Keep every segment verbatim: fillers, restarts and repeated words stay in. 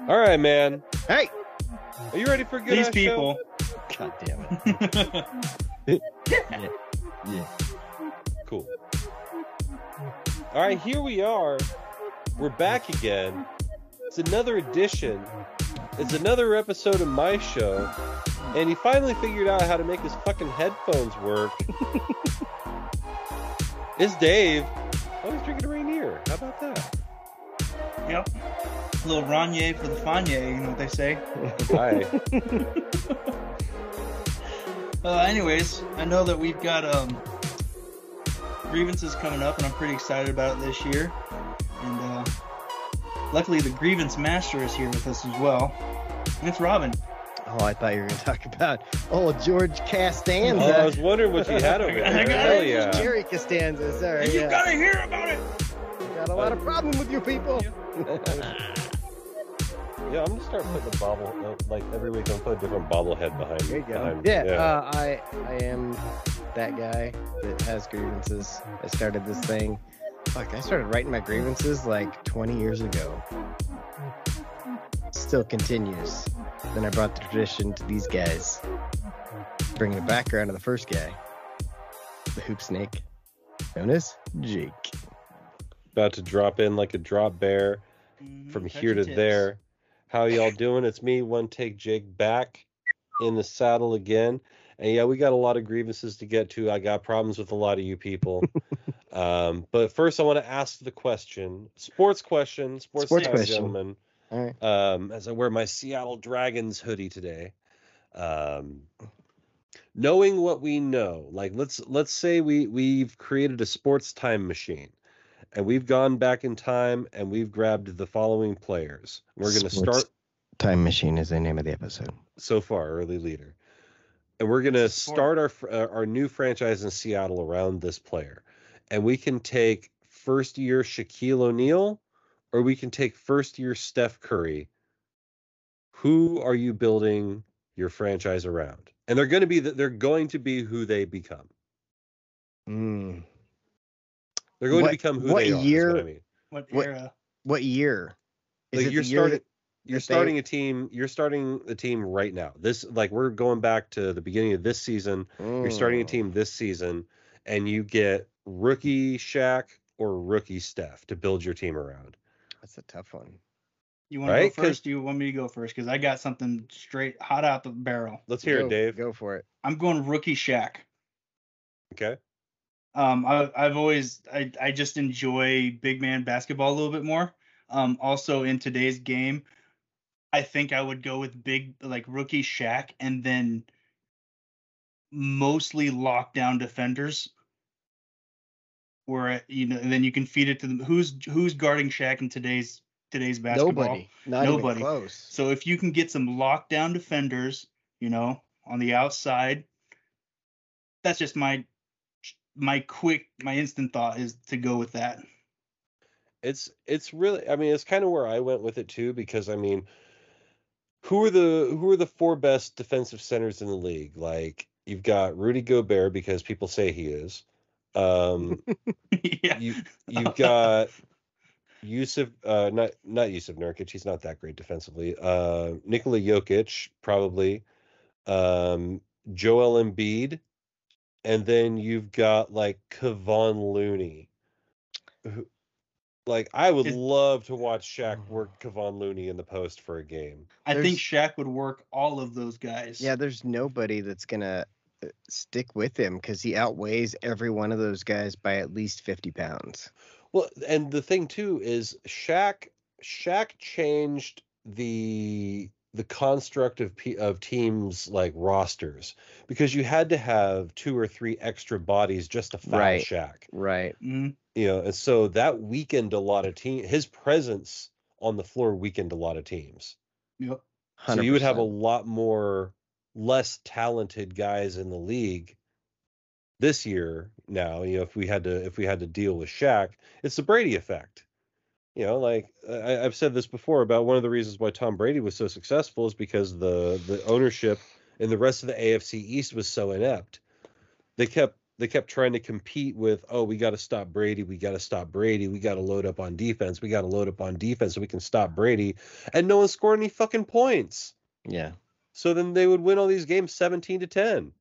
All right, man. Hey, are you ready for a good These people. Show? God damn it. yeah. yeah. Cool. All right, here we are. We're back again. It's another edition. It's another episode of my show. And he finally figured out how to make his fucking headphones work. It's Dave. Oh, he's drinking a Rainier. How about that? Yep. A little Ronier for the Fanye, you know what they say? Hi. uh, anyways, I know that we've got um, grievances coming up, and I'm pretty excited about it this year. And uh, luckily, the grievance master is here with us as well. And it's Robin. Oh, I thought you were going to talk about oh George Costanza. Oh, I was wondering what you had over there. I got Hell it. yeah. Jerry Costanza. Sorry. And you yeah. gotta hear about it. Got a lot of problem with you people. Yeah, I'm gonna start putting a bobble uh, like every week. I'm putting a different bobblehead behind. There you go. behind- Yeah, yeah. Uh, I I am that guy that has grievances. I started this thing. Fuck, I started writing my grievances like twenty years ago. Still continues. Then I brought the tradition to these guys, bringing it back around to the first guy, the hoop snake, known as Jake. About to drop in like a drop bear Mm-hmm. from Touch here your to tips. there. How y'all doing? It's me, One Take Jake, back in the saddle again. And yeah, we got a lot of grievances to get to. I got problems with a lot of you people. um, but first, I want to ask the question, sports question, sports, Sports time, question. gentlemen. All right. Um, as I wear my Seattle Dragons hoodie today. Um, knowing what we know, like let's let's say we we've created a sports time machine. And we've gone back in time and we've grabbed the following players. We're going to Sports start Time Machine is the name of the episode. so far, early leader. And we're going to Sport. start our uh, our new franchise in Seattle around this player. And we can take first year Shaquille O'Neal or we can take first year Steph Curry. Who are you building your franchise around? And they're going to be the, they're going to be who they become. Mm. They're going What- to become who what they are. year- Is what I mean. What What- era? What year? Is Like it you're the year starting that- you're that they- starting a team you're starting a team right now. This like we're going back to the beginning of this season. You're starting a Mm. team this season and you get rookie Shaq or rookie Steph to build your team around. That's a tough one. You want to Right? go first? Do you want me to go first? Because I got something straight hot out the barrel. Let's hear go, it, Dave. Go for it. I'm going rookie Shaq. Okay. Um, I, I've always I, I just enjoy big man basketball a little bit more. Um, also in today's game, I think I would go with big like rookie Shaq and then mostly lockdown defenders. Where you know, and then you can feed it to them. Who's who's guarding Shaq in today's today's basketball? Nobody. Not Nobody. even close. So if you can get some lockdown defenders, you know, on the outside, that's just my my quick my instant thought is to go with that. It's it's really I mean it's kind of where I went with it too because I mean who are the who are the four best defensive centers in the league? Like you've got Rudy Gobert because people say he is. Um yeah. you you've got Yusuf, uh, not not Yusuf Nurkic. He's not that great defensively. Uh, Nikola Jokic, probably. Um, Joel Embiid, and then you've got like Kevon Looney. Who, like I would Is- love to watch Shaq work Kevon Looney in the post for a game. I think There's- Shaq would work all of those guys. Yeah, there's nobody that's gonna uh, stick with him because he outweighs every one of those guys by at least fifty pounds. Well, and the thing too is Shaq. Shaq changed the the construct of P, of teams like rosters because you had to have two or three extra bodies just to foul Right. Shaq. Right. Mhm. You know, and so that weakened a lot of teams. His presence on the floor weakened a lot of teams. Yep. So you would have a one hundred percent. lot more less talented guys in the league this year now. You know, if we had to if we had to deal with Shaq, it's the Brady effect. You know, like I, I've said this before about one of the reasons why Tom Brady was so successful is because the the ownership and the rest of the A F C East was so inept. They kept they kept trying to compete with, oh, we got to stop Brady, we got to stop Brady, we got to load up on defense, we got to load up on defense so we can stop Brady, and no one scored any fucking points. Yeah. So then they would win all these games seventeen to ten.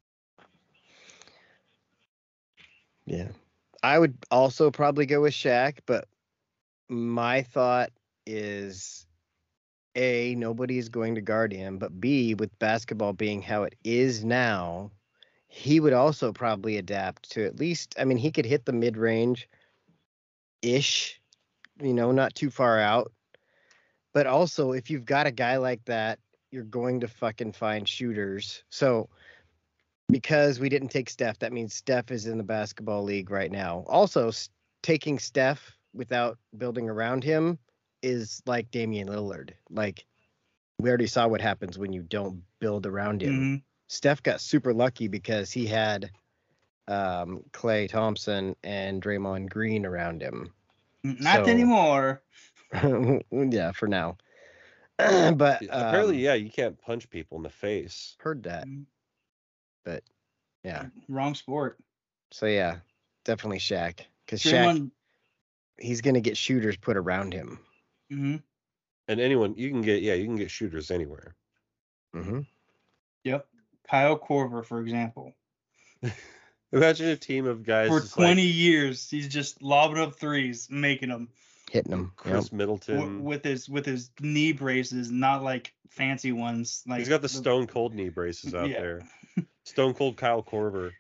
Yeah. I would also probably go with Shaq, but my thought is A, nobody's going to guard him, but B, with basketball being how it is now, he would also probably adapt to at least, I mean, he could hit the mid-range ish, you know, not too far out. But also, if you've got a guy like that, you're going to fucking find shooters. So because we didn't take Steph, that means Steph is in the basketball league right now. Also, s- taking Steph without building around him is like Damian Lillard. Like, we already saw what happens when you don't build around him. hmm Steph got super lucky because he had um, Klay Thompson and Draymond Green around him. Not So- anymore. Yeah, for now. But Apparently, um, yeah, you can't punch people in the face. heard that. Mhm. But yeah, Wrong sport. so yeah, definitely Shaq. Because Shaq, Draymond. he's gonna get shooters put around him. hmm And anyone, you can get, yeah, you can get shooters anywhere. Mm-hmm. Yep. Kyle Korver, for example. Imagine a team of guys For just twenty like years, he's just lobbing up threes, making them Hitting them. Chris Yep. Middleton. w- with his with his knee braces, not like fancy ones. Like He's got the Stone Cold knee braces out Yeah. there. Stone Cold Kyle Korver.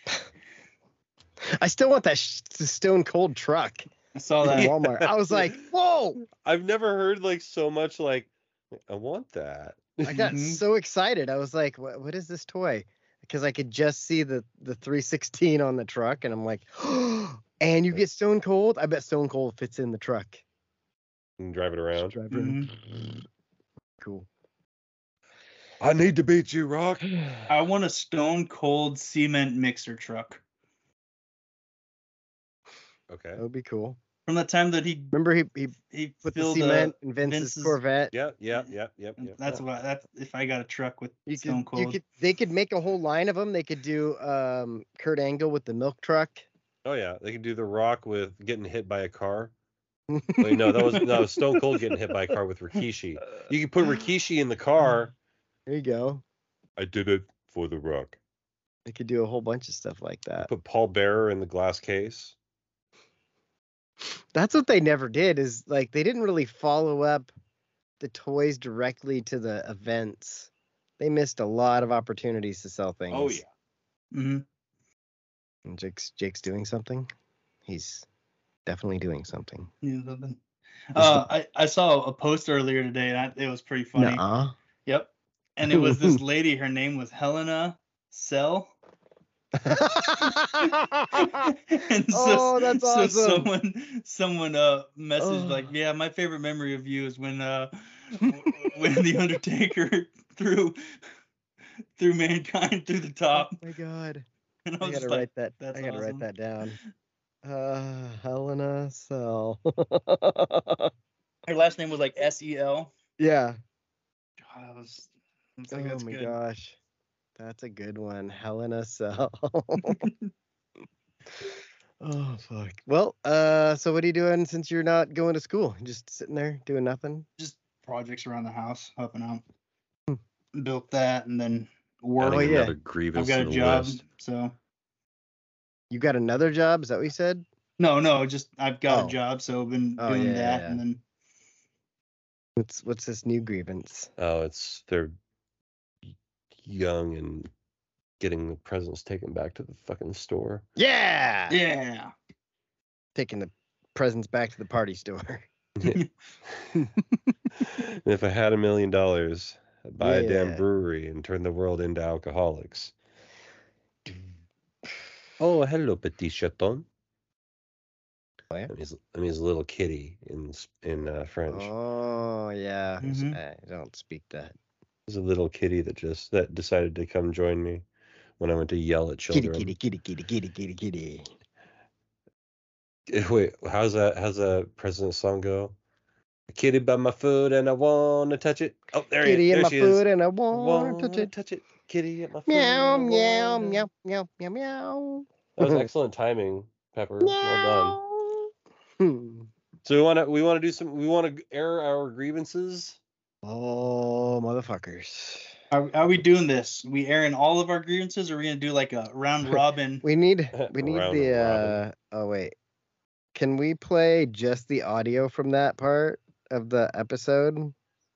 I still want that sh- Stone Cold truck I saw at that. Walmart. I was like, whoa! I've never heard like so much like, I want that. I got Mhm. so excited. I was like, what, what is this toy? Because I could just see the, the three sixteen on the truck, and I'm like, and you get Stone Cold? I bet Stone Cold fits in the truck. And drive it around. Drive it. Cool. I need to beat you, Rock. I want a Stone Cold cement mixer truck. Okay. That would be cool. From the time that he Remember he, he he put the filled cement a, in Vince's, Vince's- Corvette? Yeah, yeah, yeah, yeah, yeah. that's what that's if I got a truck with You Stone could, you Cold. could, they could make a whole line of them. They could do um, Kurt Angle with the milk truck. Oh yeah, they can do the Rock with getting hit by a car. Wait, no, that was no that was Stone Cold getting hit by a car with Rikishi. You can put Rikishi in the car. There you go. I did it for the Rock. They could do a whole bunch of stuff like that. Put Paul Bearer in the glass case. That's what they never did. Is like they didn't really follow up the toys directly to the events. They missed a lot of opportunities to sell things. Oh yeah. hmm And Jake's Jake's doing something. He's definitely doing something. Yeah, something. Uh, I, I saw a post earlier today, and I, it was pretty funny. Nuh-uh. Yep. And it was this lady. Her name was Helena Sell. and Oh, that's so awesome. someone someone uh messaged Oh. like, yeah, my favorite memory of you is when uh when the Undertaker threw threw mankind through the Oh top. my god. And I I was gotta just like, write that. that's I gotta awesome. write that down. Uh, Helena Cell. her last name was like S E L. Yeah. God, I was, I was like, Oh that's my good. gosh. That's a good one. Helena Cell. Oh fuck. Well, uh, so what are you doing since you're not going to school? Just sitting there doing nothing? Just projects around the house, helping out. Hmm. Built that, and then work. Oh, Adding yeah. another grievance I've got to a the job, list. so You got another job? Is that what you said? no, no, just I've got Oh. a job, so I've been Oh, doing yeah, that, yeah, and then What's what's this new grievance? Oh, it's they're young and getting the presents taken back to the fucking store. Yeah. yeah, Taking the presents back to the party store. And if I had a million dollars, I'd buy a damn Yeah. brewery and turn the world into alcoholics. Oh, hello, petit chaton. Oh, yeah? That means, that means little kitty in s- in uh, French. Oh yeah. Mhm. I don't speak that. There's a little kitty that just that decided to come join me when I went to yell at Kitty, children. kitty, kitty, kitty, kitty, kitty, kitty. Eh, Wait, how's that? How's that President song go? A kitty by my foot and I wanna touch it. Oh, there he Kitty is. in There my she foot is. and I I want wanna to touch it. touch it. kitty at my foot. Meow, I meow, wanna- meow, meow, meow, meow. That was excellent timing, Pepper. Well done. Meow. So we want to we want to do some we want to air our grievances. Oh, motherfuckers. Are, are we doing this? We airing all of our grievances, or are we gonna do like a round robin? We need we need Round the robin. uh oh wait. Can we play just the audio from that part of the episode?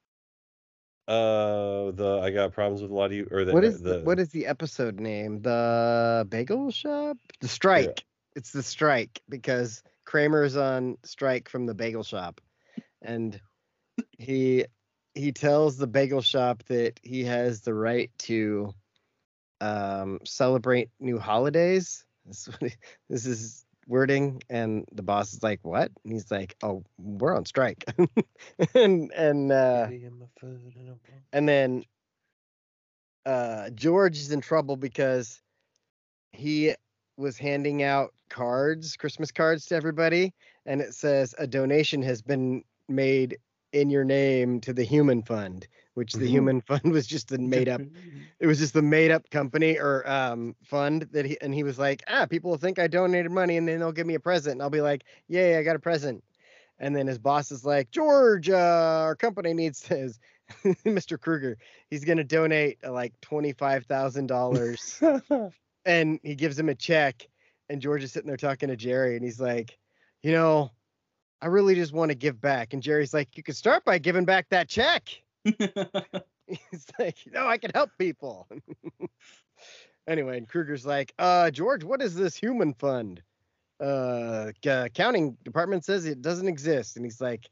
Uh, the I got problems with a lot of you or the What is the, the, what is the episode name? The Bagel Shop? The Strike. It's the Strike because Kramer's on strike from the Bagel Shop, and he he tells the Bagel Shop that he has the right to um celebrate new holidays. This, is what he- this is wording, and the boss is like, "What?" And he's like, "Oh, we're on strike." and and uh, kitty at my foot and I wanna- and then uh, George is in trouble because he was handing out cards, Christmas cards to everybody, and it says a donation has been made in your name to the Human Fund, which the Mhm. Human Fund was just a made up. It was just the made up company or um, fund that he, and he was like, ah, people will think I donated money and then they'll give me a present, and I'll be like, yay, I got a present. And then his boss is like, George, uh, our company needs his Mister Kruger. He's gonna donate uh, like twenty five thousand dollars, and he gives him a check. And George is sitting there talking to Jerry, and he's like, you know, I really just want to give back. And Jerry's like, you could start by giving back that check. He's like, no, I can help people. Anyway, and Kruger's like, uh, George, what is this Human Fund? Uh, c- accounting department says it doesn't exist. And he's like,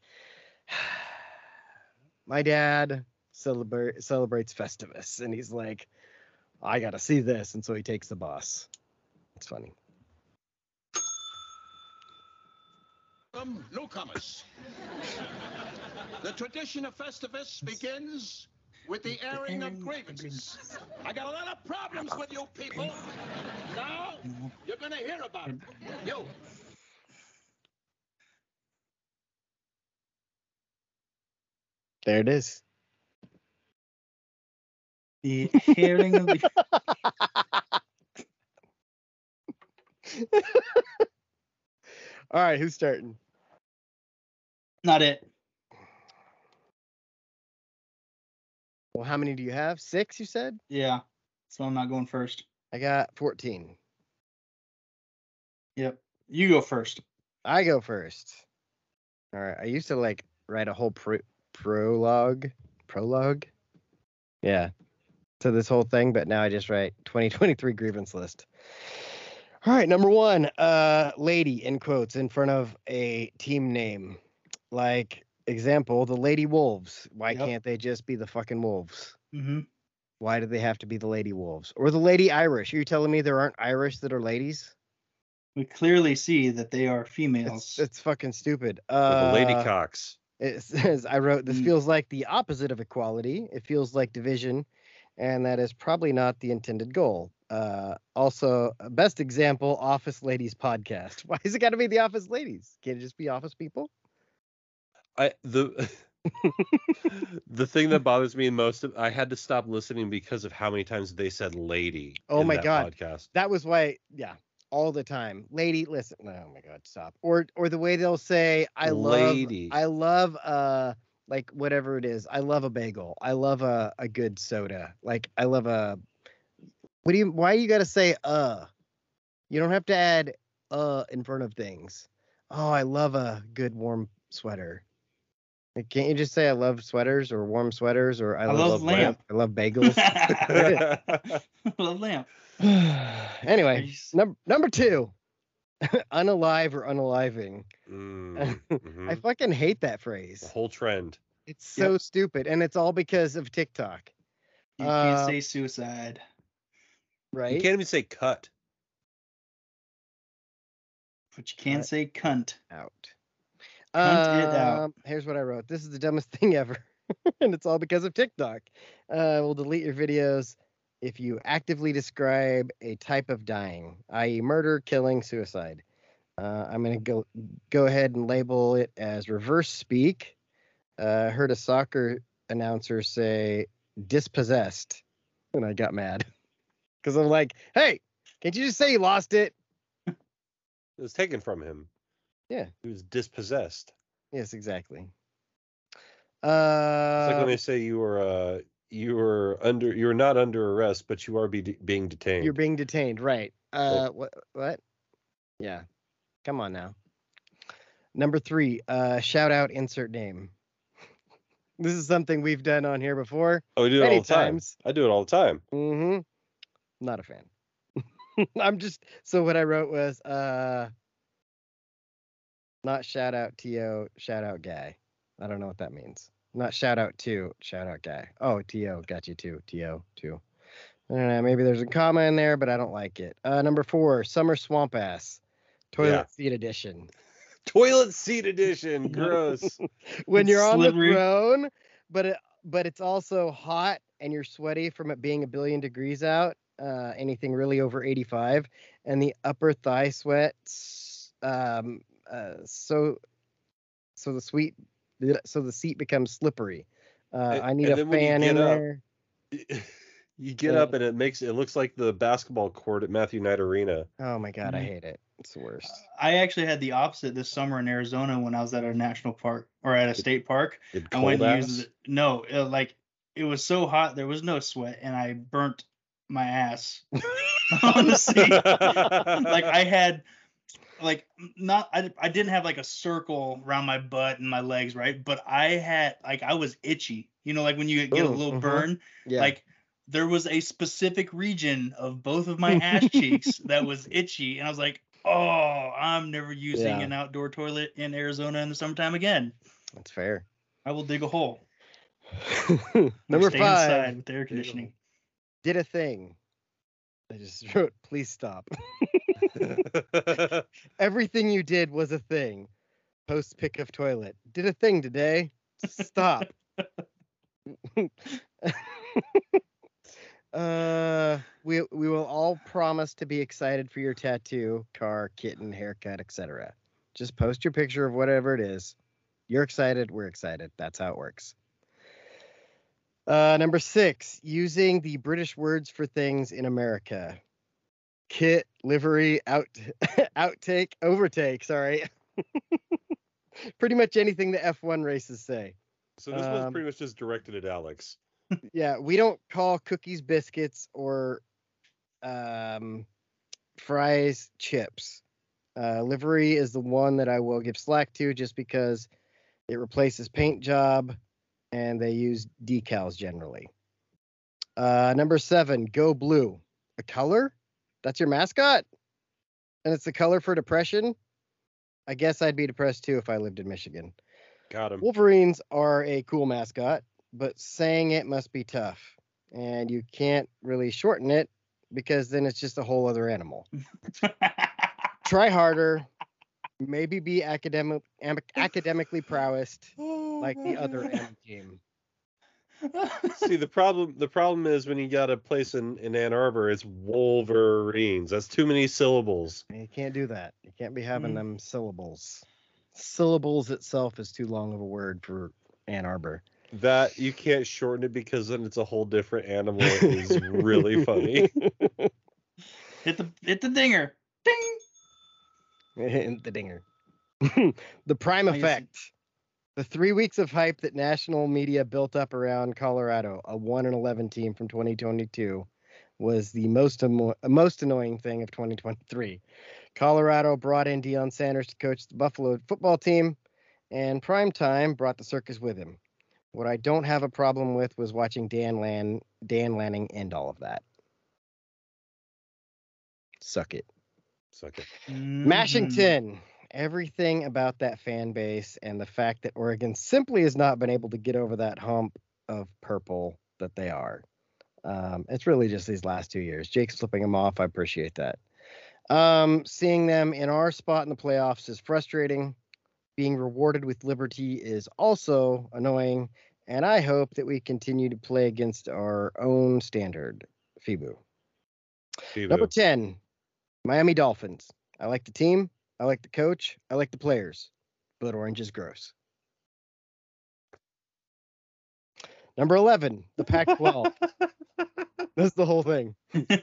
my dad celebrate celebrates Festivus. And he's like, I gotta see this. And so he takes the boss. It's funny. Welcome, newcomers. The tradition of Festivus begins with the airing of grievances. I got a lot of problems with you people. Now, you're gonna hear about it. You. There it is. The hearing of the All right, who's starting? not it. Well, how many do you have? Six, you said? Yeah. So I'm not going first. I got fourteen. Yep. You go first. I go first. All right. I used to like write a whole pro- prologue. Prologue? Yeah. To this whole thing, but now I just write twenty twenty-three grievance list. All right. Number one, uh, lady in quotes in front of a team name. Like, example, the Lady Wolves. Why Yep. can't they just be the fucking Wolves? Mm-hmm. Why do they have to be the Lady Wolves? Or the Lady Irish? Are you telling me there aren't Irish that are ladies? We clearly see that they are It's, females. it's fucking stupid. Or Uh, the lady cocks. It says, I wrote, this Mm. feels like the opposite of equality. It feels like division, and that is probably not the intended goal. Uh, also, uh, best example, Office Ladies podcast. Why has it got to be the Office Ladies? Can't it just be Office people? I the the thing that bothers me most, I had to stop listening because of how many times they said "lady." Oh in my that God. Podcast. That was why, yeah, all the time. Lady, listen. Oh my God, stop. Or or the way they'll say, I Lady. love, I love, uh, like whatever it is. I love a bagel. I love a, a good soda. Like I love a. What do you? Why you got to say uh? You don't have to add uh in front of things. Oh, I love a good warm sweater. Like, can't you just say I love sweaters or warm sweaters or I, I love, love lamb. I love bagels. Love lamp. Anyway, Nice. number number two, unalive or unaliving. Mm, I mhm. fucking hate that The phrase. whole trend. It's so Yep. stupid, and it's all because of TikTok, You can't Uh, say suicide. right? You can't even say cut. But you can Cut. say cunt. out. Cunt it out. Um, Here's what I wrote. This is the dumbest thing ever, and it's all because of TikTok. Uh, we'll delete your videos if you actively describe a type of dying, that is, murder, killing, suicide. Uh, I'm gonna go go ahead and label it as reverse speak. Uh, I heard a soccer announcer say dispossessed And I got mad because I'm like, hey, can't you just say you lost it? It was taken from him. Yeah. He was dispossessed. Yes, exactly. It's like when Uh, they say you were uh you were under you were not under arrest, but you are be being detained. you're being detained, right? Uh, what? What? Yeah. Come on now. Number three. Uh, shout out. Insert name. This is something we've done on here before. Oh, we do it many all the time. times. I do it all the time. Mm-hmm. Not a fan. I'm just so what I wrote was uh not shout out T O, shout out guy. I don't know what that means. Not shout out to, shout out guy. Oh, T O, got you too. T O, too. I don't know, maybe there's a comma in there, but I don't like it. Uh number four, summer swamp ass. Toilet Yeah. seat edition. Toilet seat edition. Gross. When It's you're on slippery. the throne, but it but it's also hot and you're sweaty from it being a billion degrees out. Uh, anything really over eighty-five, and the upper thigh sweat. Um, uh, so so the sweet so the seat becomes slippery. Uh, And- I need and a then when you fan get in up, there. You get Yeah. up and it makes it looks like the basketball court at Matthew Knight Arena. Oh my god, I Mhm. hate it. It's the worst. I actually had the opposite this summer in Arizona when I was at a national park or at a state park. It I went cold to ass. use it. No, it, like it was so hot there was no sweat, and I burnt my ass on the seat. Like I had, like not I, I didn't have like a circle around my butt and my legs, right? But I had like I was itchy. You know, like when you get a Ooh, little mhm. burn, Yeah. like there was a specific region of both of my ass cheeks that was itchy, and I was like, oh, I'm never using Yeah. an outdoor toilet in Arizona in the summertime again. That's fair. I will dig a hole. Number or stay five. inside with air conditioning. Did a thing. I just wrote, please stop. Everything you did was a thing. Post pick of toilet. Did a thing today. Stop. uh, we we will all promise to be excited for your tattoo, car, kitten, haircut, et cetera. Just post your picture of whatever it is. You're excited, we're excited. That's how it works. Uh, number six, using the British words for things in America. Kit, livery, out, outtake, overtake. Sorry. Pretty much anything the F one races say. So this one's Um, pretty much just directed at Alex. Yeah, we don't call cookies biscuits or um, fries chips. Uh, livery is the one that I will give slack to just because it replaces paint job and they use decals generally. Uh, number seven, go blue. A color? That's your mascot? And it's the color for depression? I guess I'd be depressed too if I lived in Michigan. Got him. Wolverines are a cool mascot, but saying it must be tough. And you can't really shorten it because then it's just a whole other animal. Try harder. Maybe be academic, am, academically prowessed like the other M team. See, the problem the problem is when you got a place in, in Ann Arbor, it's Wolverines. That's too many syllables. You can't do that. You can't be having Mm. them syllables. Syllables itself is too long of a word for Ann Arbor. That you can't shorten it because then it's a whole different animal. It is really funny. hit the hit the dinger. Ding. the dinger. The prime I guess it- effect. The three weeks of hype that national media built up around Colorado, a one and eleven team from twenty twenty-two, was the most amo- most annoying thing of twenty twenty-three. Colorado brought in Deion Sanders to coach the Buffalo football team, and Primetime brought the circus with him. What I don't have a problem with was watching Dan Lan Dan Lanning end all of that. Suck it. Suck it. Mhm. Mashington. Everything about that fan base and the fact that Oregon simply has not been able to get over that hump of purple that they are. Um, it's really just these last two years. Jake's flipping them off. I appreciate that. Um, seeing them in our spot in the playoffs is frustrating. Being rewarded with liberty is also annoying. And I hope that we continue to play against our own standard. Fibu. Number Fibu. ten, Miami Dolphins. I like the team. I like the coach. I like the players. But orange is gross. Number eleven, the Pac twelve. That's the whole thing.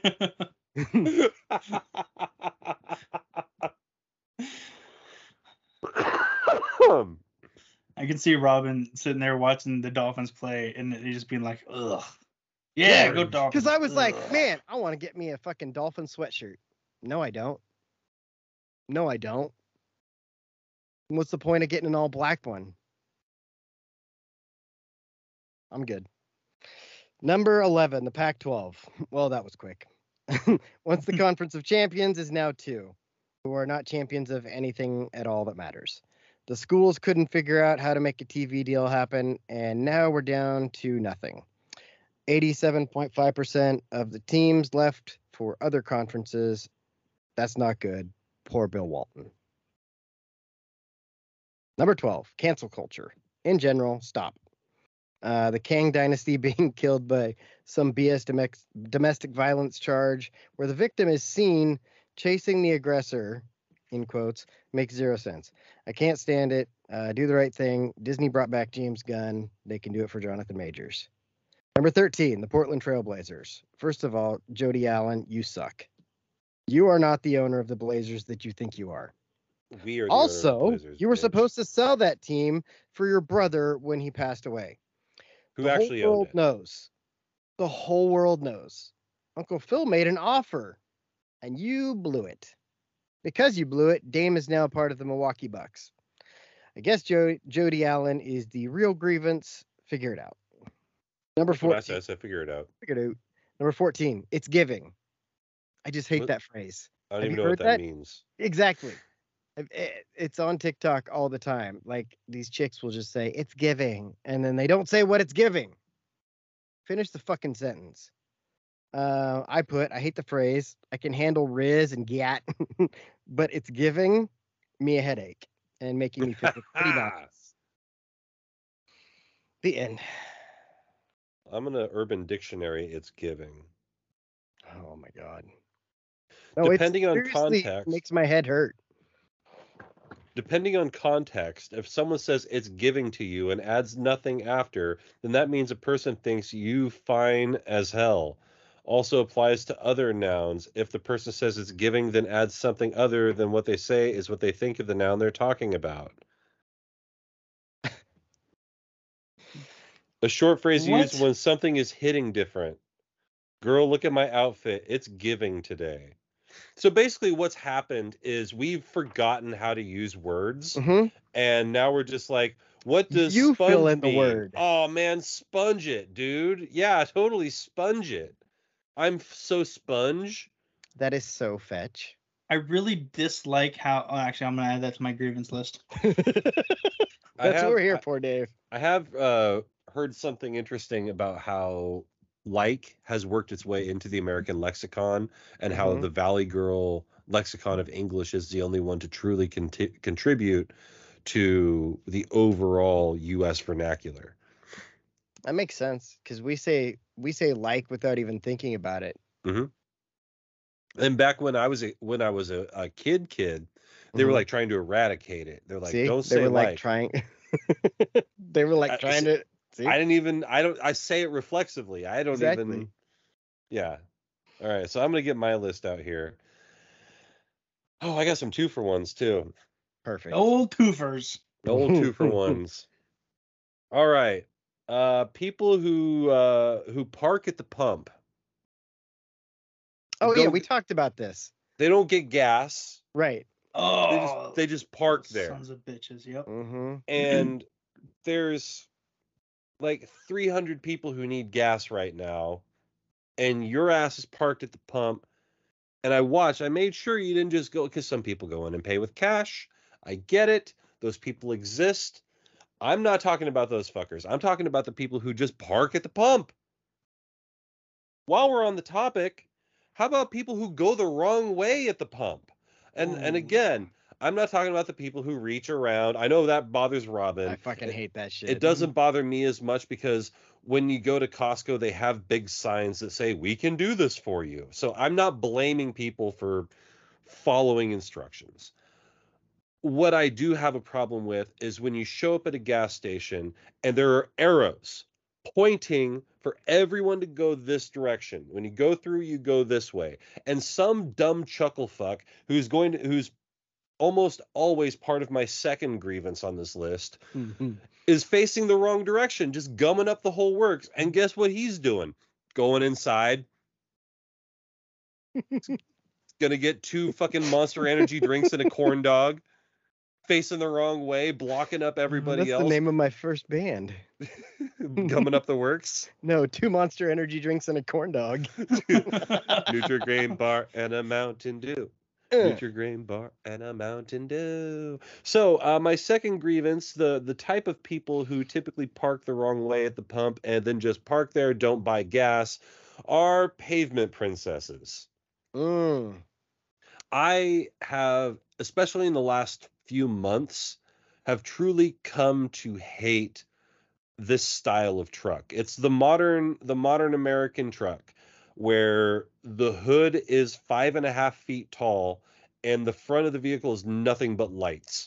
I can see Robin sitting there watching the Dolphins play and he just being like, ugh. Yeah, Yeah, go Dolphins. Because I was like, Ugh. man, I want to get me a fucking Dolphin sweatshirt. No, I don't. No, I don't. What's the point of getting an all black one? I'm good. Number eleven, the Pac twelve. Well, that was quick. Once the Conference of Champions is now two, who are not champions of anything at all that matters. The schools couldn't figure out how to make a T V deal happen, and now we're down to nothing. eighty-seven point five percent of the teams left for other conferences. That's not good. Poor Bill Walton. Number twelve, cancel culture. In general, stop. Uh, the Kang dynasty being killed by some B S dom- domestic violence charge where the victim is seen chasing the aggressor, in quotes, makes zero sense. I can't stand it. Uh, do the right thing. Disney brought back James Gunn. They can do it for Jonathan Majors. Number thirteen, the Portland Trailblazers. First of all, Jody Allen, you suck. You are not the owner of the Blazers that you think you are. We are the owner of the Also, Blazers, you were bitch. supposed to sell that team for your brother when he passed away. Who the actually whole owned world it? knows. The whole world knows. Uncle Phil made an offer, and you blew it. Because you blew it, Dame is now part of the Milwaukee Bucks. I guess jo- Jody Allen is the real grievance. Figure it out. Number That's what I fourteen. said. I said figure it out. Figure it out. Number fourteen. It's giving. I just hate What? that phrase. I don't Have even you know what heard that, that? means. Exactly. It- it- It's on TikTok all the time. Like these chicks will just say it's giving, and then they don't say what it's giving. Finish the fucking sentence. Uh, I put, I hate the phrase. I can handle Riz and Gat, but it's giving me a headache and making me feel pretty nauseous. The end. I'm gonna Urban Dictionary. It's giving. Oh my god. No, Depending it's, on seriously context. makes my head hurt. Depending on context, if someone says it's giving to you and adds nothing after, then that means a person thinks you fine as hell. Also applies to other nouns. If the person says it's giving, then adds something other than what they say is what they think of the noun they're talking about. A short phrase What? used when something is hitting different. Girl, look at my outfit. It's giving today. So basically what's happened is we've forgotten how to use words, hmm and now we're just like, what does You sponge fill in the mean? word. Oh man, sponge it, dude. Yeah, totally sponge it. I'm f- so sponge. That is so fetch. I really dislike how. Oh, actually, I'm gonna add that to my grievance list. That's I have, what we're here I, for, Dave. I have uh, heard something interesting about how like has worked its way into the American lexicon, and how Mhm. the Valley Girl lexicon of English is the only one to truly conti- contribute to the overall U S vernacular. That makes sense because we say we say like without even thinking about it. And back when I was a, when I was a, a kid, kid, they were Mhm. like trying to eradicate it. They're like, See, don't they say were like, like. trying. They were like I- trying see, to. See, I didn't even. I don't. I say it reflexively. I don't Exactly. even. Yeah. All right. So I'm gonna get my list out here. Oh, I got some two for ones too. perfect. Old twofers. The old two for ones. All right. Uh, people who uh who park at the pump. Oh Go- yeah, we talked about this. They don't get gas. Right. Oh, They just they just park there. Sons of bitches. Yep. Mm-hmm. And there's like three hundred people who need gas right now, and your ass is parked at the pump. And I watched, I made sure you didn't just go, because some people go in and pay with cash. I get it. Those people exist. I'm not talking about those fuckers. I'm talking about the people who just park at the pump. While we're on the topic, how about people who go the wrong way at the pump? And and Ooh. again, I'm not talking about the people who reach around. I know that bothers Robin. I fucking It- hate that shit. It doesn't bother me as much because when you go to Costco, they have big signs that say, we can do this for you. So I'm not blaming people for following instructions. What I do have a problem with is when you show up at a gas station and there are arrows pointing for everyone to go this direction. When you go through, you go this way. And some dumb chuckle fuck who's going to, who's almost always part of my second grievance on this list, Mm-hmm. is facing the wrong direction, just gumming up the whole works. And guess what he's doing? Going inside. Gonna get two fucking Monster Energy drinks and a corn dog. Facing the wrong way, blocking up everybody That's else. the name of my first band. Gumming up the works. No, two Monster Energy drinks and a corn dog. Nutri-Grain bar and a Mountain Dew. Uh, Nutri-Grain bar and a Mountain Dew. So uh, my second grievance, the the type of people who typically park the wrong way at the pump and then just park there, don't buy gas, are pavement princesses. mm. I have, especially in the last few months, have truly come to hate this style of truck. It's the modern, the modern American truck, where the hood is five and a half feet tall and the front of the vehicle is nothing but lights.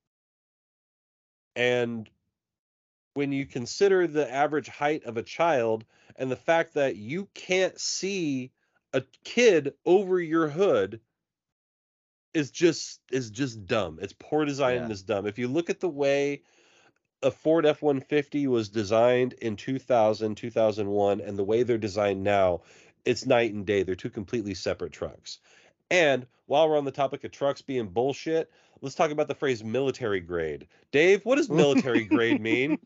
And when you consider the average height of a child and the fact that you can't see a kid over your hood, is just is just dumb. It's poor design Yeah. and it's dumb. If you look at the way a Ford F one fifty was designed in two thousand, two thousand one, and the way they're designed now, it's night and day. They're two completely separate trucks. And while we're on the topic of trucks being bullshit, let's talk about the phrase military grade. Dave, what does military grade mean?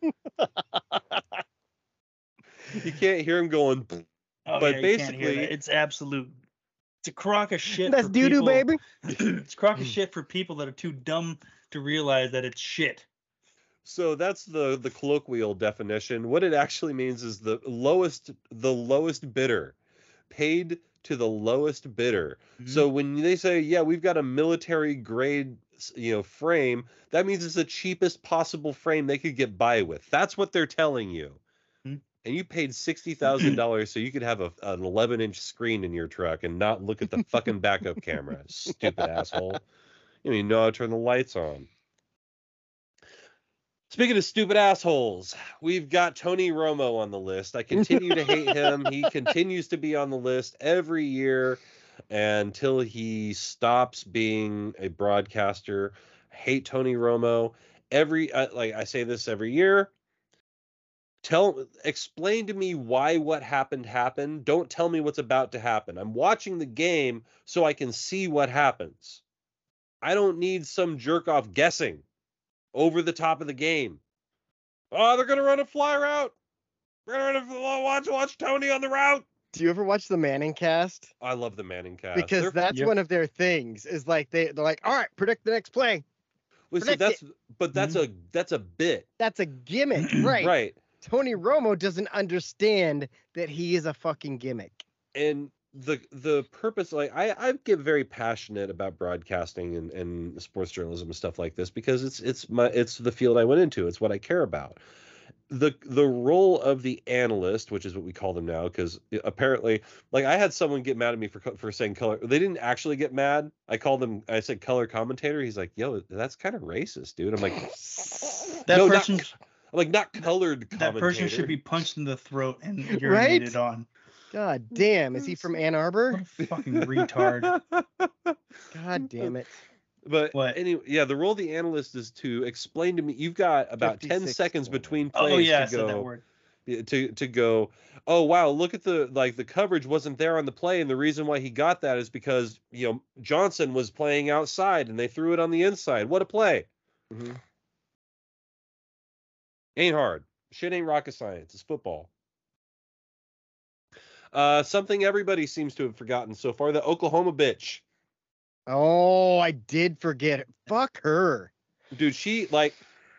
You can't hear him going, Oh, but yeah, you can't hear basically- that. It's absolute. It's a crock of shit. That's for doo doo, people- baby. It's a crock of shit for people that are too dumb to realize that it's shit. So that's the the colloquial definition. What it actually means is the lowest the lowest bidder, paid to the lowest bidder. Mhm. So when they say, yeah, we've got a military grade, you know, frame, that means it's the cheapest possible frame they could get by with. That's what they're telling you. Mhm. And you paid sixty thousand dollars so you could have a, an eleven inch screen in your truck and not look at the fucking backup camera, stupid asshole. You don't even know how to turn the lights on. Speaking of stupid assholes, we've got Tony Romo on the list. I continue to hate him. He continues to be on the list every year until he stops being a broadcaster. I hate Tony Romo. Every uh, like I say this every year. Tell explain to me why what happened happened. Don't tell me what's about to happen. I'm watching the game so I can see what happens. I don't need some jerk off guessing over the top of the game. Oh, they're gonna run a fly route. We're gonna watch watch Tony on the route. Do you ever watch the Manning cast? I love the Manning cast. Because They're- that's Yep. one of their things. Is like they they're like, all right, predict the next play. well, see, predict that's but that's a that's a bit, That's a gimmick, right? right? Tony Romo doesn't understand that he is a fucking gimmick. And the the purpose, like I I get very passionate about broadcasting and, and sports journalism and stuff like this because it's it's my it's the field I went into. It's what I care about. The the role of the analyst, which is what we call them now, because apparently, like I had someone get mad at me for co- for saying color. They didn't actually get mad. I called them. I said color commentator. He's like, "Yo, that's kind of racist, dude." I'm like, That No, not person, I'm like not colored commentator. that person should be punched in the throat and urinated on. God damn, is he from Ann Arbor? What a fucking retard. God damn it. But What? anyway, yeah, the role of the analyst is to explain to me. You've got about ten fifty-six seconds point nine. between plays Oh yeah, I to said that go word. to to go. Oh wow, look at the like the coverage wasn't there on the play, and the reason why he got that is because you know Johnson was playing outside and they threw it on the inside. What a play! Mhm. Ain't hard. Shit ain't rocket science. It's football. Uh, something everybody seems to have forgotten so far: the Oklahoma bitch. Oh, I did forget it. Fuck her. Dude, she like.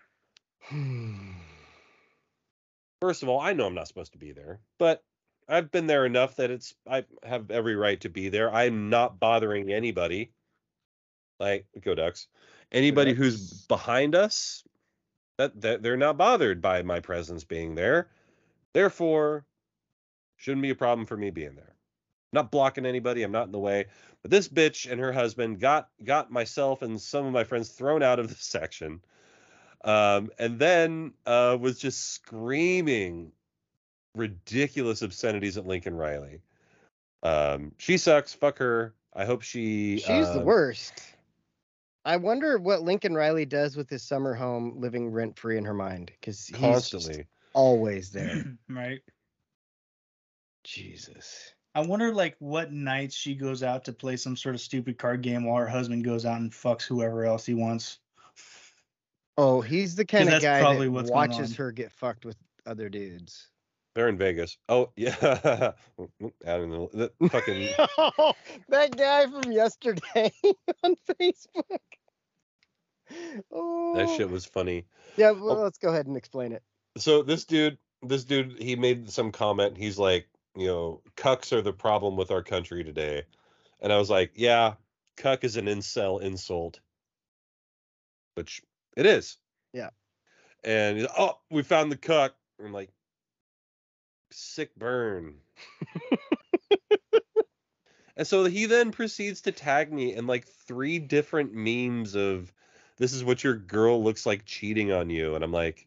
First of all, I know I'm not supposed to be there, but I've been there enough that it's I have every right to be there. I'm not bothering anybody. Like go Ducks. Anybody who's Ducks. behind us, that, that they're not bothered by my presence being there. Therefore, shouldn't be a problem for me being there. Not blocking anybody. I'm not in the way. But this bitch and her husband got got myself and some of my friends thrown out of the section. Um, and then uh, was just screaming ridiculous obscenities at Lincoln Riley. Um, she sucks. Fuck her. I hope she. She's the um, worst. I wonder what Lincoln Riley does with his summer home living rent free in her mind, because he's Constantly. just always there. Right. Jesus. I wonder, like, what nights she goes out to play some sort of stupid card game while her husband goes out and fucks whoever else he wants. Oh, he's the kind of that's guy probably that what's going watches on. her get fucked with other dudes. They're in Vegas. Oh yeah. I don't know. The fucking. That guy from yesterday on Facebook. Oh, That shit was funny. Yeah, well, Oh. let's go ahead and explain it. So this dude, this dude, he made some comment. He's like, you know, cucks are the problem with our country today. And I was like, yeah, cuck is an incel insult. Which it is. Yeah. And he's, oh, we found the cuck. I'm like, sick burn. And so he then proceeds to tag me in like three different memes of, this is what your girl looks like cheating on you. And I'm like,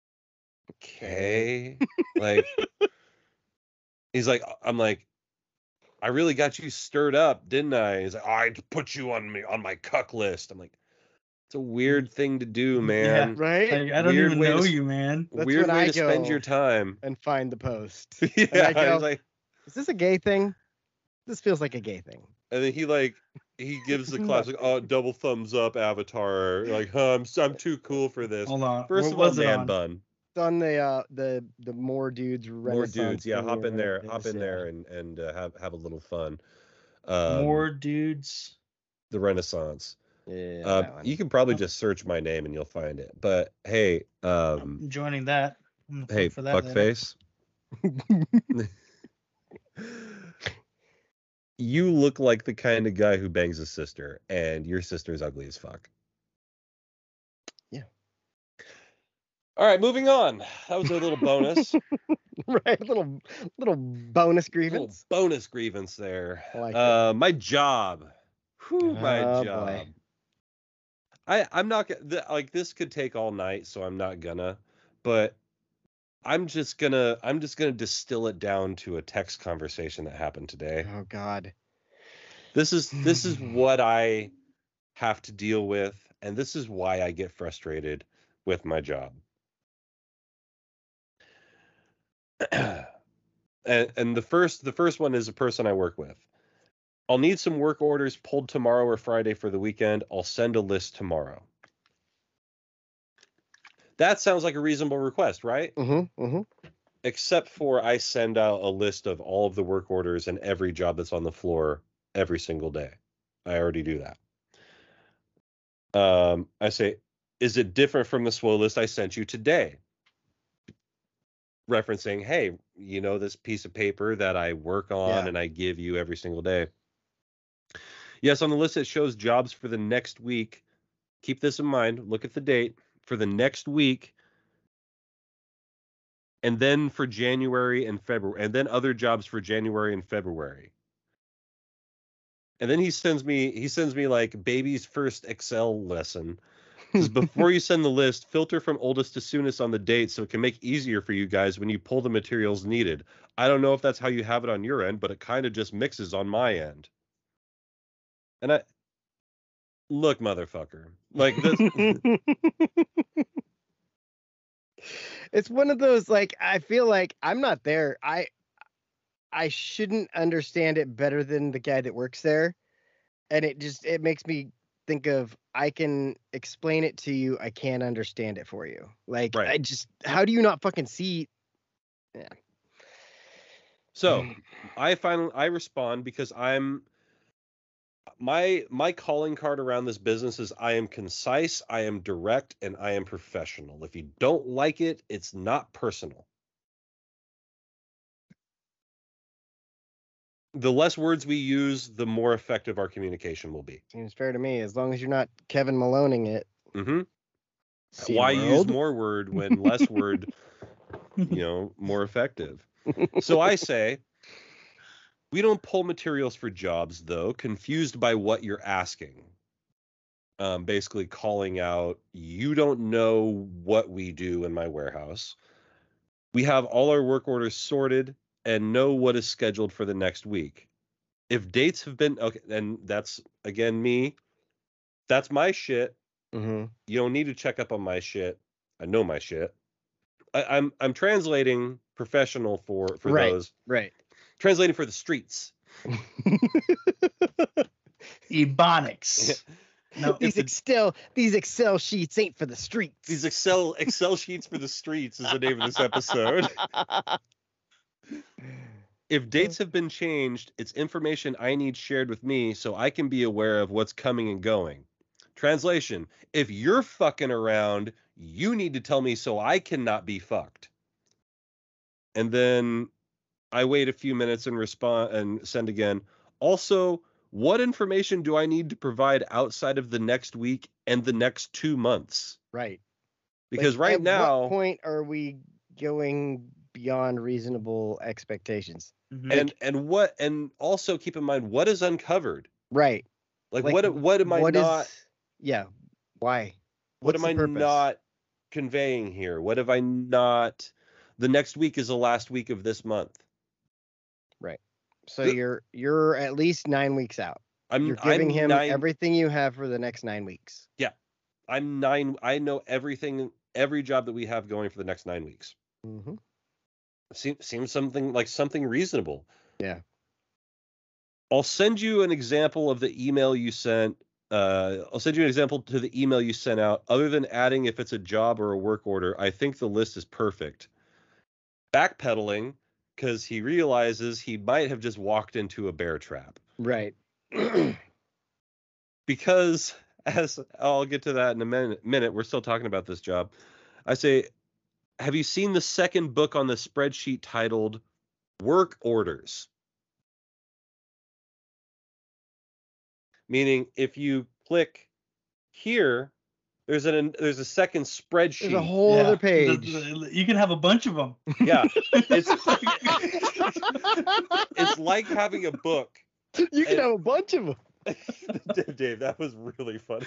okay. Like, he's like, I'm like, I really got you stirred up, didn't I? He's like, oh, I put you on me on my cuck list. I'm like, it's a weird thing to do, man. Right? Like, I don't Weird even way know to- you, man. That's Weird when way I to spend go your time. and find the post. Yeah, I go- he's like, Is this a gay thing? This feels like a gay thing. and then he like he gives the classic, oh, double thumbs up avatar. Like, huh, I'm I'm too cool for this. Hold on. First what of all, was it man on? bun. It's on the uh the the more dudes More Renaissance dudes, yeah. thing Hop or in there, whatever it hop is, in yeah. there, and and uh, have have a little fun. Um, More dudes. the Renaissance. Yeah, Uh, that one. you can probably just search my name and you'll find it. But hey, um, I'm joining that. I'm gonna hey, look for that later. fuckface. You look like the kind of guy who bangs his sister, and your sister's ugly as fuck. Yeah. All right, moving on. That was a little bonus. Right, little little bonus little grievance. bonus grievance there. I like it. uh, my job. Whew, my Oh, boy. job. I I'm not gonna th- like this could take all night, so I'm not gonna. But I'm just gonna I'm just gonna distill it down to a text conversation that happened today. Oh God. This is this is what I have to deal with, and this is why I get frustrated with my job. and and the first the first one is a person I work with. I'll need some work orders pulled tomorrow or Friday for the weekend. I'll send a list tomorrow. That sounds like a reasonable request, right? Mm-hmm. Mm-hmm. Except for I send out a list of all of the work orders and every job that's on the floor every single day. I already do that. Um, I say, is it different from the S W O list I sent you today? Referencing, hey, you know, this piece of paper that I work on Yeah. and I give you every single day. Yes, on the list it shows jobs for the next week. Keep this in mind. Look at the date for the next week. And then for January and February, and then other jobs for January and February. And then he sends me, he sends me like baby's first Excel lesson. Says, before you send the list, filter from oldest to soonest on the date so it can make easier for you guys when you pull the materials needed. I don't know if that's how you have it on your end, but it kind of just mixes on my end. And I, look, motherfucker, like this. It's one of those, like, I feel like I'm not there. I I shouldn't understand it better than the guy that works there. And it just it makes me think of, I can explain it to you, I can't understand it for you. Like, Right. I just, how do you not fucking see? Yeah. So I finally I respond because I'm my my calling card around this business is I am concise, I am direct, and I am professional. If you don't like it, it's not personal. The less words we use, the more effective our communication will be. Seems fair to me, as long as you're not Kevin Maloning it. Mm-hmm. Why use SeaWorld. more word when less word, you know, more effective? So I say, we don't pull materials for jobs, though, confused by what you're asking. Um, basically calling out, you don't know what we do in my warehouse. We have all our work orders sorted and know what is scheduled for the next week. If dates have been okay, and that's again me. That's my shit. Mm-hmm. You don't need to check up on my shit. I know my shit. I, I'm I'm translating professional for for Right. those. Right. Translating for the streets. Ebonics. No, these the- Excel these Excel sheets ain't for the streets. These Excel Excel sheets for the streets is the name of this episode. If dates have been changed, it's information I need shared with me so I can be aware of what's coming and going. Translation: if you're fucking around, you need to tell me so I cannot be fucked. And then I wait a few minutes and respond and send again. Also, what information do I need to provide outside of the next week and the next two months? Right. Because Like, right at now, what point are we going beyond reasonable expectations? Mhm. and and what and also keep in mind what is uncovered. Right. Like, Like, what what am I what is- not Yeah. Why? what What's am I the purpose? not conveying here? What have I not? The next week is the last week of this month. So Th- you're you're at least nine weeks out. I'm You're giving I'm him nine, everything you have for the next nine weeks. I'm nine. I know everything, every job that we have going for the next nine weeks. Mm-hmm. Seems seems something like something reasonable. Yeah. I'll send you an example of the email you sent. Uh, I'll send you an example to the email you sent out. Other than adding if it's a job or a work order, I think the list is perfect. Backpedaling because he realizes he might have just walked into a bear trap. Right. Because as I'll get to that in a minute, minute, we're still talking about this job. I say, have you seen the second book on the spreadsheet titled Work Orders? Meaning, if you click here, there's an there's a second spreadsheet. There's a whole Yeah. other The- page. the- you can have a bunch of them. Yeah, it's it's like having a book. You can and- have a bunch of them. Dave, Dave, that was really funny.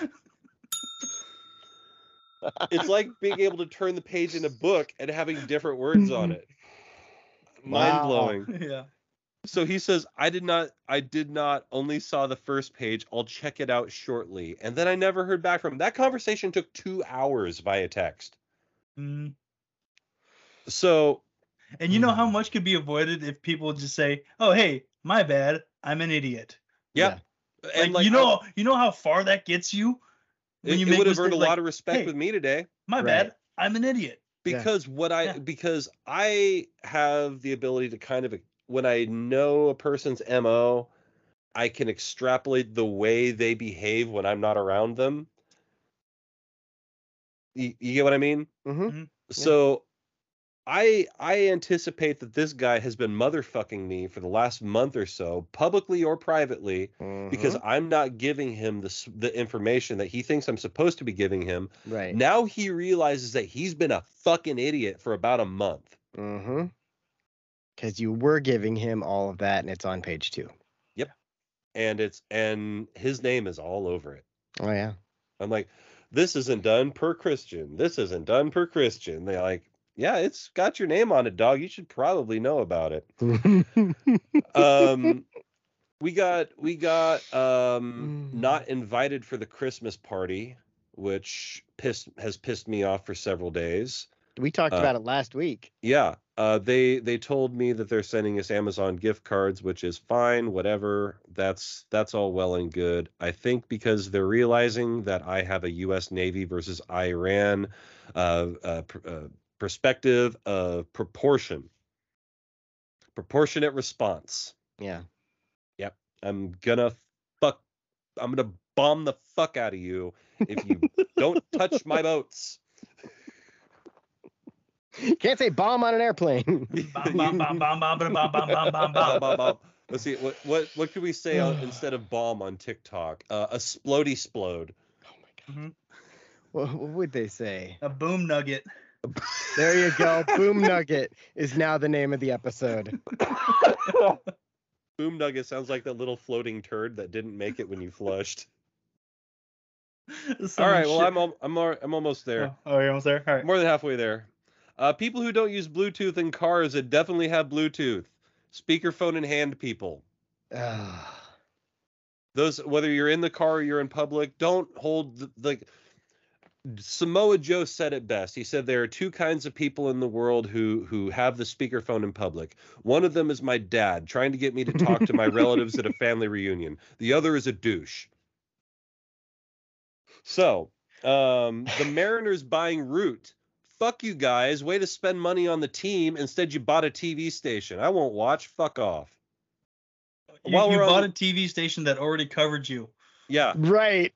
It's like being able to turn the page in a book and having different words on it. Mind Wow. blowing. Yeah. So he says, I did not, I did not only saw the first page. I'll check it out shortly. And then I never heard back from him. That conversation took two hours via text. Mm. So And you know how much could be avoided if people just say, "Oh, hey, my bad, I'm an idiot." yeah. And Like, you know, you know how far that gets you when it, you it make would have earned a mistakes, lot like, of respect hey, with me today. My Right. bad, I'm an idiot. Because what I Yeah. because I have the ability to kind of, when I know a person's M O, I can extrapolate the way they behave when I'm not around them. You, you get what I mean? Mm-hmm. So I I anticipate that this guy has been motherfucking me for the last month or so, publicly or privately, because I'm not giving him the s- the information that he thinks I'm supposed to be giving him. Right. Now he realizes that he's been a fucking idiot for about a month. Mm-hmm. Because you were giving him all of that, and it's on page two. And it's and his name is all over it. Oh yeah. I'm like, this isn't done per Christian. This isn't done per Christian. They're like, yeah, it's got your name on it, dog. You should probably know about it. Um, we got we got um Mm. not invited for the Christmas party, which pissed has pissed me off for several days. We talked Uh, about it last week. Yeah, uh, they they told me that they're sending us Amazon gift cards, which is fine, whatever. That's that's all well and good. I think because they're realizing that I have a U S Navy versus Iran uh, uh, pr- uh, perspective of proportion, proportionate response. Yeah. I'm gonna fuck. I'm gonna bomb the fuck out of you if you don't touch my boats. Can't say bomb on an airplane. Bom, bom, bom, bom, bom, bom, bom, bom, bom, Bomb, bom. bomb, bomb. Let's see. What what what could we say on, instead of bomb on TikTok? Uh, a splody splode. Oh my god. Mhm. What, what would they say? A boom nugget. There you go. Boom Nugget is now the name of the episode. Boom nugget sounds like that little floating turd that didn't make it when you flushed. Some All right. Well, shit- I'm al- I'm al- I'm almost there. Oh, oh, you're almost there. All right. More than halfway there. Uh, people who don't use Bluetooth in cars that definitely have Bluetooth. Speakerphone in hand people. Those, whether you're in the car or you're in public, don't hold the, the Samoa Joe said it best. He said there are two kinds of people in the world who who have the speakerphone in public. One of them is my dad trying to get me to talk to my relatives at a family reunion. The other is a douche. So, um, the Mariners buying Root. Fuck you guys. Way to spend money on the team. Instead, you bought a T V station. I won't watch. Fuck off. You, While you we're bought on- a T V station that already covered you. Yeah. Right.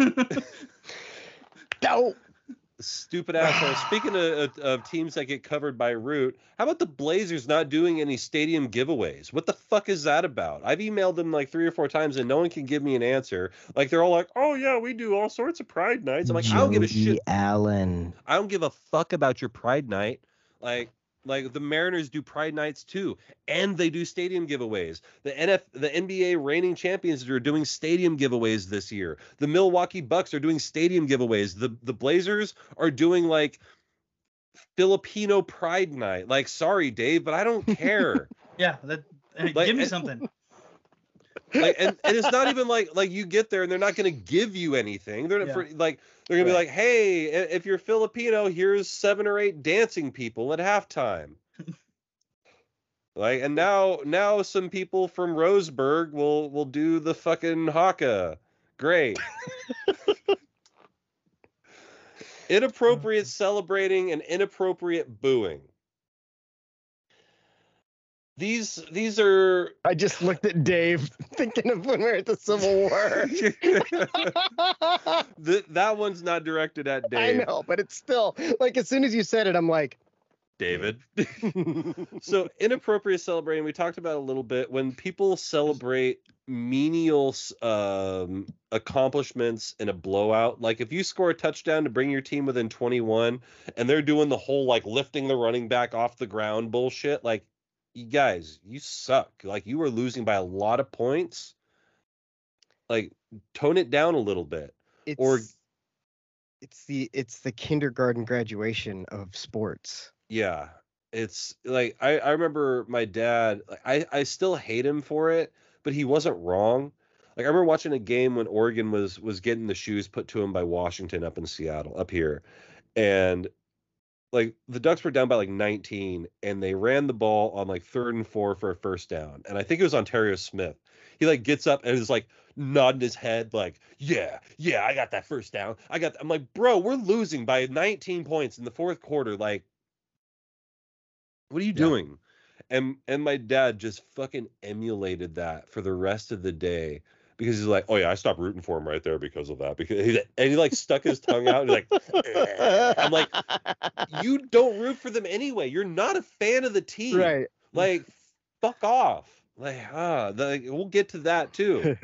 Don't. Stupid asshole. Speaking of, of teams that get covered by Root, how about the Blazers not doing any stadium giveaways? What the fuck is that about? I've emailed them like three or four times and no one can give me an answer. Like they're all like, "Oh yeah, we do all sorts of Pride nights." I'm like, I don't give a shit. Allen. I don't give a fuck about your Pride night. Like, like the Mariners do Pride nights too, and they do stadium giveaways. The N F, the N B A reigning champions are doing stadium giveaways this year. The Milwaukee Bucks are doing stadium giveaways. The the Blazers are doing like Filipino Pride night. Like, sorry, Dave, but I don't care. Yeah, that. Hey, Like, give me and- something. Like, and, and it's not even like like you get there and they're not going to give you anything. They're Yeah. for, like they're going to be Right. like, "Hey, i- if you're Filipino, here's seven or eight dancing people at halftime." Like, and now now some people from Roseburg will will do the fucking haka. Great. Inappropriate celebrating and inappropriate booing. These these are I just looked at Dave thinking of when we were at the Civil War. Th- that one's not directed at Dave. I know, but it's still like as soon as you said it, I'm like, David. So inappropriate celebrating, we talked about a little bit. When people celebrate menial um, accomplishments in a blowout, like if you score a touchdown to bring your team within twenty-one and they're doing the whole like lifting the running back off the ground bullshit, like, you guys, you suck. Like, you are losing by a lot of points. Like, tone it down a little bit. it's Or- it's the it's the kindergarten graduation of sports. Yeah, it's like I, I remember my dad. Like, I I still hate him for it, but he wasn't wrong. Like, I remember watching a game when Oregon was was getting the shoes put to him by Washington up in Seattle, up here, and like the Ducks were down by like nineteen, and they ran the ball on like third and four for a first down, and I think it was Ontario Smith. He like gets up and is like nodding his head, like, yeah, yeah, I got that first down. I got. I'm like, bro, we're losing by nineteen points in the fourth quarter. Like, what are you Yeah. doing? And and my dad just fucking emulated that for the rest of the day because he's like, oh yeah, I stopped rooting for him right there because of that. Because he, and he like stuck his tongue out and he's like, "Eh." I'm like, you don't root for them anyway. You're not a fan of the team. Right. Like, fuck off. Like, ah, the, we'll get to that too.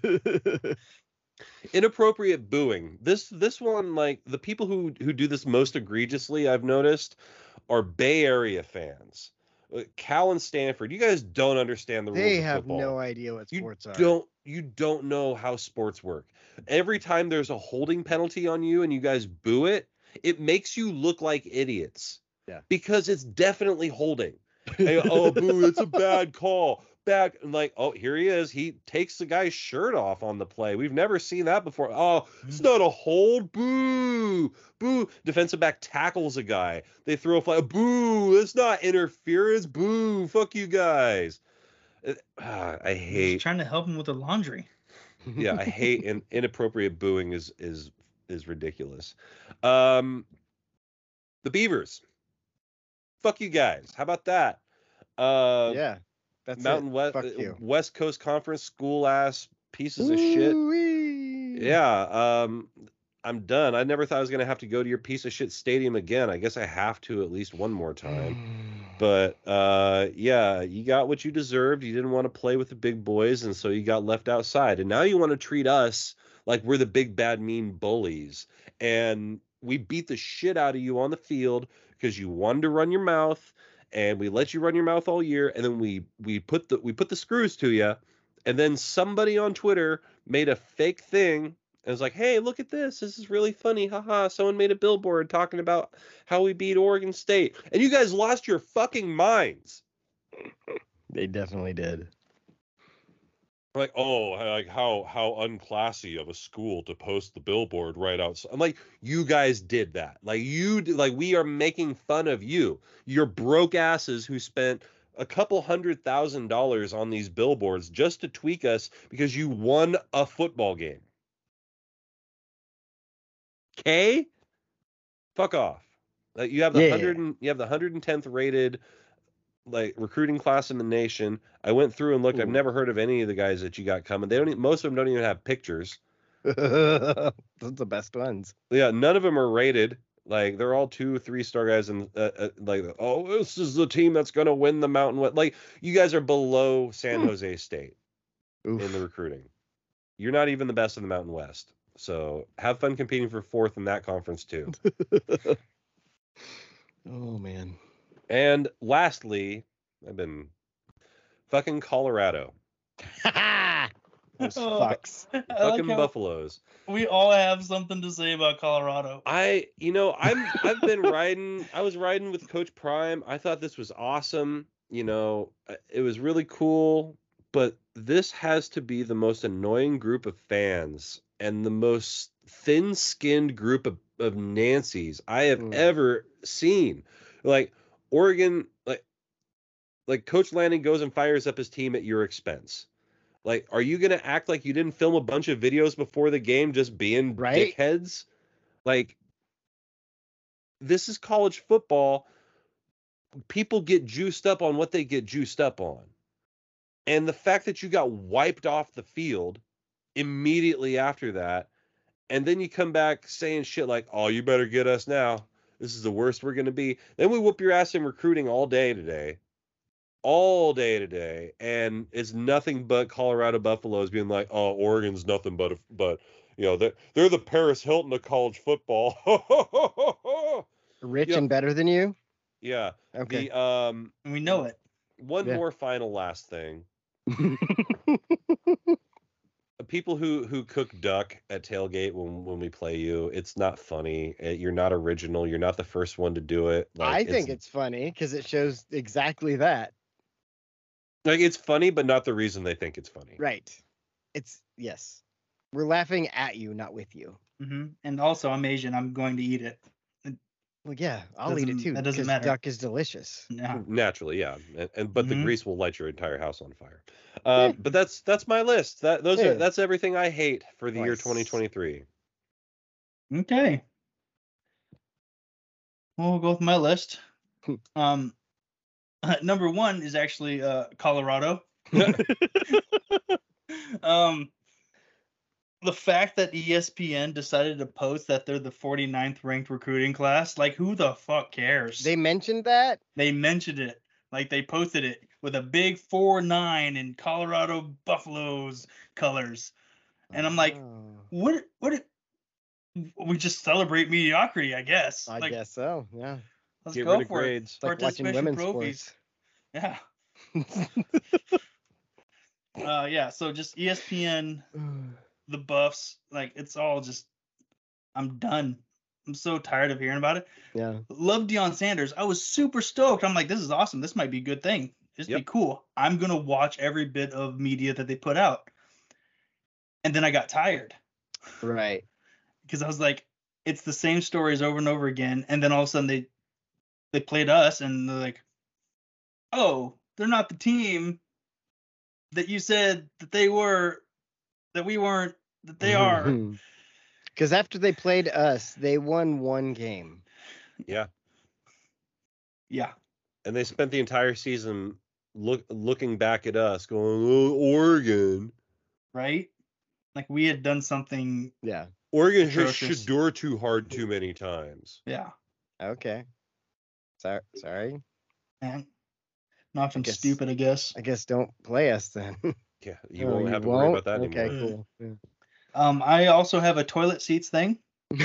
Inappropriate booing. This this one, like the people who who do this most egregiously, I've noticed, are Bay Area fans. Uh, Cal and Stanford. You guys don't understand the rules They of have football. no idea what You sports are. don't you don't know how sports work. Every time there's a holding penalty on you and you guys boo it, it makes you look like idiots. Yeah. Because it's definitely holding. Hey, oh, boo, it's a bad call. Back and like, oh, here he is. He takes the guy's shirt off on the play. We've never seen that before. Oh, it's not a hold. Boo, boo. Defensive back tackles a guy. They throw a flag. Boo, it's not interference. Boo, fuck you guys. Uh, ah, I Just hate. trying to help him with the laundry. Yeah, I hate in, inappropriate booing is is is ridiculous. Um, the Beavers. Fuck you guys. How about that? Uh, yeah. That's Mountain it. West Fuck you. West Coast Conference school ass pieces of shit. Ooh-wee. Yeah, um, I'm done. I never thought I was gonna have to go to your piece of shit stadium again. I guess I have to at least one more time. But uh, yeah, you got what you deserved. You didn't want to play with the big boys, and so you got left outside. And now you want to treat us like we're the big bad mean bullies. And we beat the shit out of you on the field because you wanted to run your mouth. And we let you run your mouth all year, and then we we put the we put the screws to you, and then somebody on Twitter made a fake thing And it's like, hey, look at this. This is really funny. Haha. Someone made a billboard talking about how we beat Oregon State. And you guys lost your fucking minds. They definitely did. Like, oh, like how how unclassy of a school to post the billboard right outside. I'm like, you guys did that. Like you did, like we are making fun of you. You're broke asses who spent a couple hundred thousand dollars on these billboards just to tweak us because you won a football game. Okay? Fuck off. Like you have the Yeah. hundred and you have the one hundred tenth rated like recruiting class in the nation. I went through and looked. Ooh. I've never heard of any of the guys that you got coming. They don't. e- Most of them don't even have pictures. Those are the best ones. Yeah, none of them are rated. Like they're all two, three star guys, and uh, uh, like, oh, this is the team that's gonna win the Mountain West. Like you guys are below San Jose State Oof. in the recruiting. You're not even the best in the Mountain West. So have fun competing for fourth in that conference too. Oh man. And lastly, I've been fucking Colorado. Those Oh. fucks. I like Fucking how Buffaloes. we all have something to say about Colorado. I, you know, I'm I've been riding. I was riding with Coach Prime. I thought this was awesome. You know, uh, it was really cool. But this has to be the most annoying group of fans and the most thin-skinned group of, of Nancys I have Mm. ever seen. Like Oregon, like like Coach Lanning goes and fires up his team at your expense. Like, are you gonna act like you didn't film a bunch of videos before the game just being Right? dickheads? Like, this is college football. People get juiced up on what they get juiced up on. And the fact that you got wiped off the field immediately after that, and then you come back saying shit like, oh, you better get us now. This is the worst we're going to be. Then we whoop your ass in recruiting all day today. All day today. And it's nothing but Colorado Buffaloes being like, oh, Oregon's nothing but, a, but you know, they're, they're the Paris Hilton of college football. Rich Yeah. and better than you? Yeah. Okay. The um And we know it. one Yeah. more final last thing. People who who cook duck at tailgate when when we play you, it's not funny. Uh, You're not original. You're not the first one to do it. Like, I think it's funny because it shows exactly that. like it's funny, but not the reason they think it's funny. Right. It's yes. We're laughing at you, not with you. hmm And also, I'm Asian. I'm going to eat it. Well, yeah, I'll eat it Doesn't- too. that doesn't 'cause matter. Duck is delicious. Yeah. Naturally, yeah, and, and but the Mhm. grease will light your entire house on fire. Um, Yeah. But that's that's my list. That those Yeah. are that's everything I hate for the year Nice. twenty twenty-three. Okay. Well, we'll go with my list. um, number one is actually uh, Colorado. um, the fact that E S P N decided to post that they're the forty-ninth ranked recruiting class, like who the fuck cares? They mentioned that. They mentioned it, like they posted it with a big four nine in Colorado Buffaloes colors, and I'm like, Oh, what? What? We just celebrate mediocrity, I guess. I like, guess so. Yeah. let's Get go rid of for it. grades. It's like watching Participation women's trophies. Yeah. sports. Uh, yeah. So just E S P N, the Buffs, like it's all just. I'm done. I'm so tired of hearing about it. yeah. Love Deion Sanders. I was super stoked. I'm like, this is awesome. This might be a good thing. This Yep. be cool. I'm gonna watch every bit of media that they put out. And then I got tired Right. because I was like, it's the same stories over and over again. And then all of a sudden they they played us and they're like, oh, they're not the team that you said that they were, that we weren't, that they are. Because after they played us, they won one game. Yeah. Yeah. And they spent the entire season look looking back at us, going, "Oh, Oregon, Right? Like we had done something. Yeah. Oregon hit Atrocious. Shador too hard too many times." Yeah. Okay. Sorry. Sorry. And knocked them guess- stupid, I guess. I guess don't play us then. Yeah, you Oh, won't have to worry won't? about that Okay, anymore. cool. Yeah. Um, I also have a toilet seats thing.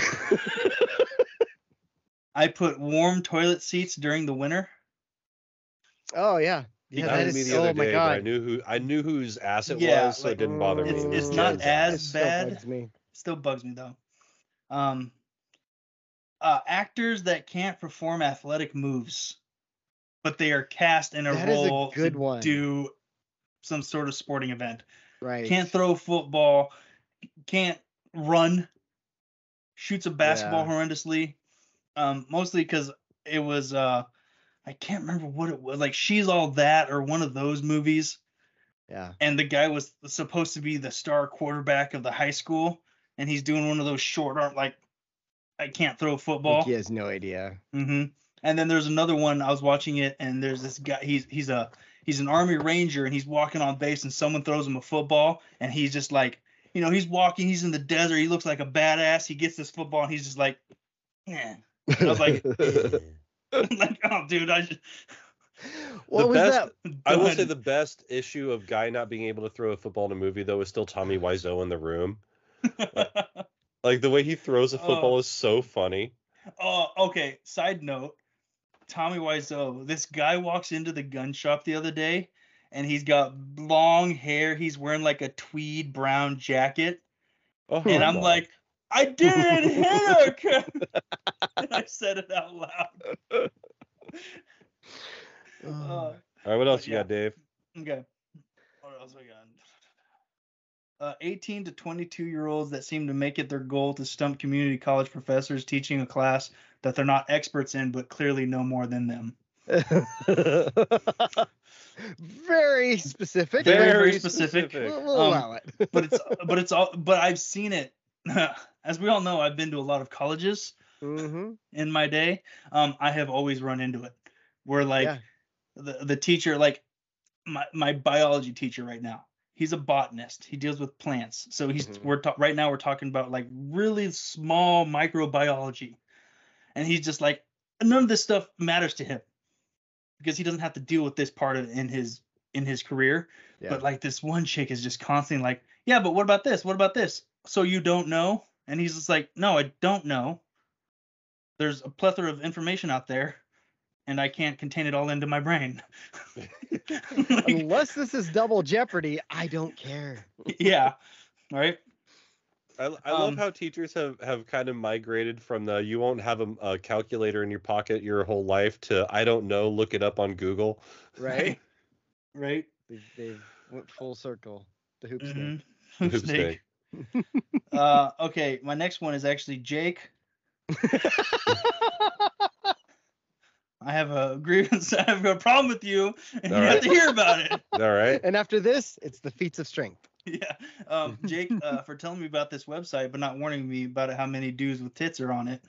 I put warm toilet seats during the winter. Oh yeah. Yeah, That that happened to me is. the other Oh my day, but I god. knew who I knew whose ass it Yeah, was, so it like, didn't bother me. it's- It was it's not Jen's as ass. It still bad. bugs me. Still bugs me though. Um, uh, actors that can't perform athletic moves, but they are cast in a That is a role good to one. do some sort of sporting event. Right. Can't throw a football, can't run, shoots a basketball Yeah. horrendously. Um, mostly because it was uh, I can't remember what it was. Like She's All That or one of those movies. Yeah. And the guy was supposed to be the star quarterback of the high school, and he's doing one of those short arm like I can't throw a football. Like he has no idea. Mm-hmm. And then there's another one. I was watching it, and there's this guy. He's he's a he's an Army Ranger, and he's walking on base, and someone throws him a football, and he's just like, you know, he's walking. He's in the desert. He looks like a badass. He gets this football, and he's just like, yeah. I was like, like, oh, dude, I just. What the was best, that? I will Done. say the best issue of guy not being able to throw a football in a movie though is still Tommy Wiseau in The Room. Like the way he throws a football Oh. is so funny. Oh, okay. Side note, Tommy Wiseau. This guy walks into the gun shop the other day, and he's got long hair. He's wearing like a tweed brown jacket, Oh, and I'm come on. like, I didn't hit her. And I said it out loud. Uh, All right, what else but you yeah. got, Dave? okay. What else we got? Uh, eighteen to twenty-two year olds that seem to make it their goal to stump community college professors teaching a class that they're not experts in, but clearly know more than them. Very specific. Very, but very specific. We'll, we'll Um, allow it. But it's but it's all but I've seen it. As we all know, I've been to a lot of colleges Mm-hmm. in my day. Um, I have always run into it where like Yeah. the the teacher, like my my biology teacher right now, he's a botanist. He deals with plants. So he's Mhm. we're ta- right now we're talking about like really small microbiology, and he's just like none of this stuff matters to him because he doesn't have to deal with this part of in his in his career. Yeah. But like this one chick is just constantly like, yeah, but what about this? What about this? So you don't know? And he's just like, no, I don't know. There's a plethora of information out there, and I can't contain it all into my brain. Like, Unless this is double jeopardy, I don't care. yeah, right. I, I love Um, how teachers have, have kind of migrated from the you won't have a, a calculator in your pocket your whole life to I don't know, look it up on Google. Right? Right. They've, they've went full circle. The hoop Mhm. snake. Hoop snake. Uh, okay, my next one is actually Jake. I have a grievance. I have a problem with you, and All you have right. to hear about it. All right. And after this, it's the feats of strength. Yeah. Um, Jake, uh, for telling me about this website, but not warning me about how many dudes with tits are on it.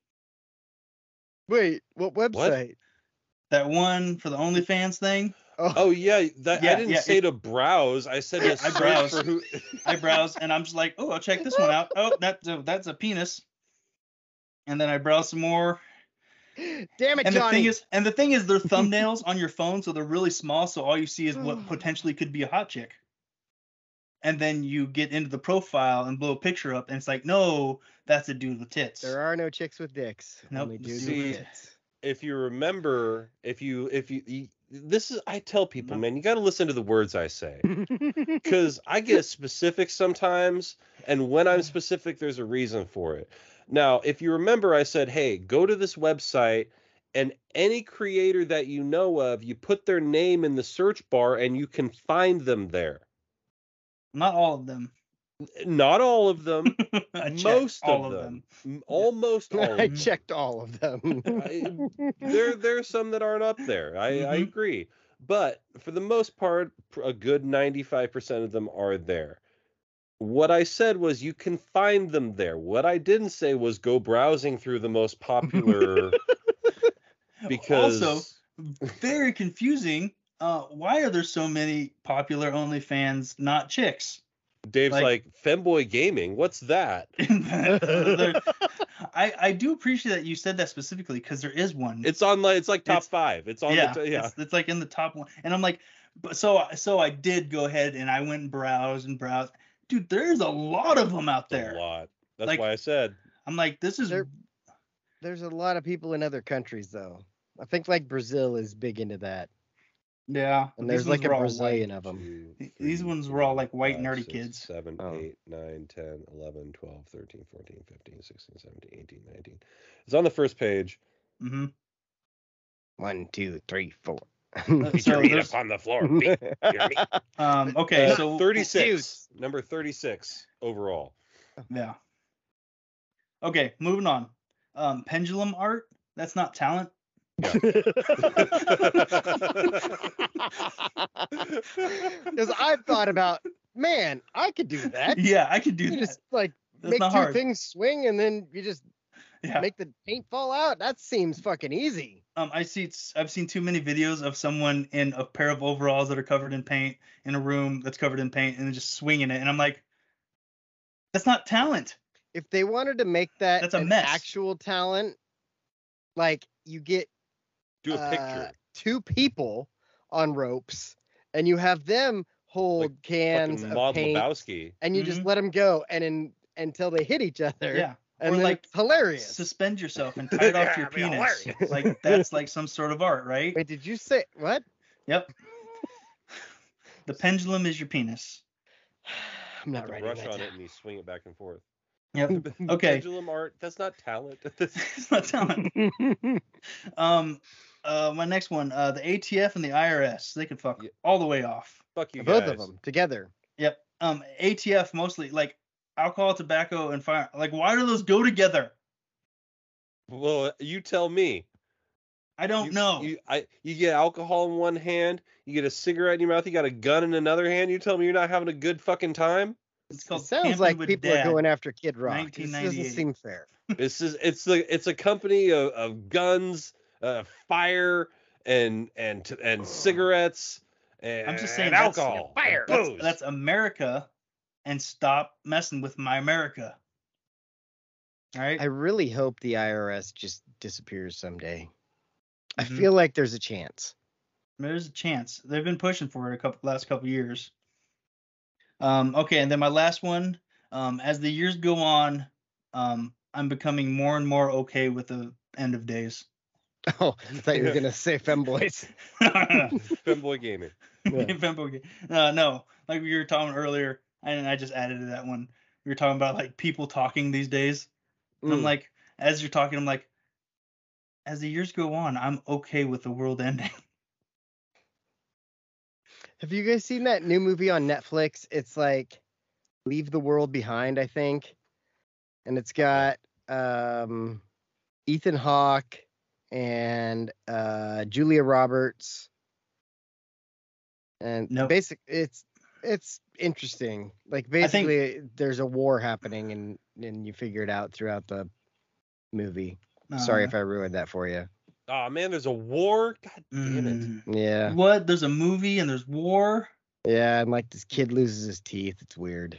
Wait, what website? That one for the OnlyFans thing. Oh yeah, that Yeah, I didn't yeah, say it- to browse. I said to I search browsed. for who. I browse and I'm just like, oh, I'll check this one out. Oh, that's a, that's a penis. And then I browse some more. Damn it, And the Johnny. thing is, and the thing is, they're thumbnails on your phone, so they're really small. So all you see is what potentially could be a hot chick. And then you get into the profile and blow a picture up, and it's like, no, that's a dude with tits. There are no chicks with dicks. Nope. Only dudes See, with tits. If you remember, if you if you, you this is I tell people, No. man, you got to listen to the words I say because I get specific sometimes, and when I'm specific, there's a reason for it. Now, if you remember, I said, hey, go to this website. And any creator that you know of, you put their name in the search bar and you can find them there. Not all of them. Not all of them, I checked most all of of them. M- Almost all of I them. checked all of them. I- there, there are some that aren't up there. I, I Mhm. agree. But for the most part, pr- a good ninety-five percent of them are there. What I said was you can find them there. What I didn't say was go browsing through the most popular because Also, very confusing. Uh, why are there so many popular OnlyFans not chicks? Dave's like- like, Femboy Gaming, what's that? There- I, I do appreciate that you said that specifically because there is one. It's on like it's like top It's- five. It's on yeah, the t- yeah. It's, it's like in the top one, and I'm like, but so so I did go ahead and I went and browsed and browsed. Dude, there's a lot of them out It's a there. lot. That's Like- why I said I'm like, this is There- There's a lot of people in other countries, though. I think like Brazil is big into that. Yeah. And these there's ones like a were all Brazilian white. of them. Two, Th- These three, ones were all four, like white five, nerdy six, kids. seven, Oh. eight, nine, ten, eleven, twelve, thirteen, fourteen, fifteen, sixteen, seventeen, eighteen, nineteen. It's on the first page. Mm-hmm. One, two, three, four. Uh, Beat so your meat there's- upon the floor. Beat your meat. Um. Okay. Uh, so thirty-six. Number thirty-six overall. yeah. Okay. Moving on. Um. Pendulum art. That's not talent. Because I've thought about, man, I could do that. Yeah, I could do You that. just like That's make two not hard. things swing and then you just Yeah. make the paint fall out. That seems fucking easy. Um, I see. I've seen too many videos of someone in a pair of overalls that are covered in paint in a room that's covered in paint and they're just swinging it, and I'm like, that's not talent. If they wanted to make that That's a an mess. actual talent, like you get Do a uh, picture. two people on ropes and you have them hold cans Fucking of Maud paint Lebowski. and you just let them go and in, until they hit each other. Mm-hmm. Yeah. And Or, then like, it's hilarious. Suspend yourself and tie it off to your That'd be penis. hilarious. Like that's like some sort of art, right? Wait, did you say what? Yep. The pendulum is your penis. I'm not Put the writing brush that on down. it and you swing it back and forth. Yep. Okay. Pendulum art. That's not talent. It's not talent. Um, uh, my next one, uh, the A T F and the I R S, they can fuck Yeah. all the way off. Fuck you Both guys. of them together. Yep. Um, A T F mostly like alcohol, tobacco, and fire. Like, why do those go together? Well, you tell me. I don't you, know. You, I, you get alcohol in one hand, you get a cigarette in your mouth, you got a gun in another hand. You tell me you're not having a good fucking time? It's It called sounds Camping like with people Dad. are going after Kid Rock. This doesn't nineteen ninety-eight. seem fair. This is it's the it's a company of, of guns, uh, fire, and and and cigarettes, and I'm just saying and that's- alcohol, fire. and That's, booze. that's America, and stop messing with my America. All right. I really hope the I R S just disappears someday. I Mhm. feel like there's a chance. There's a chance. They've been pushing for it a couple last couple years. Um, okay, and then my last one. Um, as the years go on, um, I'm becoming more and more okay with the end of days. Oh, I thought you were gonna say femboys. Femboy gaming. Yeah. Femboy. Uh, no, like we were talking earlier, and I just added to that one. We were talking about like people talking these days. And I'm Mm. like, as you're talking, I'm like, as the years go on, I'm okay with the world ending. Have you guys seen that new movie on Netflix? It's like Leave the World Behind, I think. And it's got um, Ethan Hawke and uh, Julia Roberts. And Nope. basic it's it's interesting. Like I think- basically there's a war happening and and you figure it out throughout the movie. Sorry Uh, if I ruined that for you. Oh man, there's a war. God damn it. mm. Yeah. What? There's a movie and there's war. Yeah, and like this kid loses his teeth. It's weird.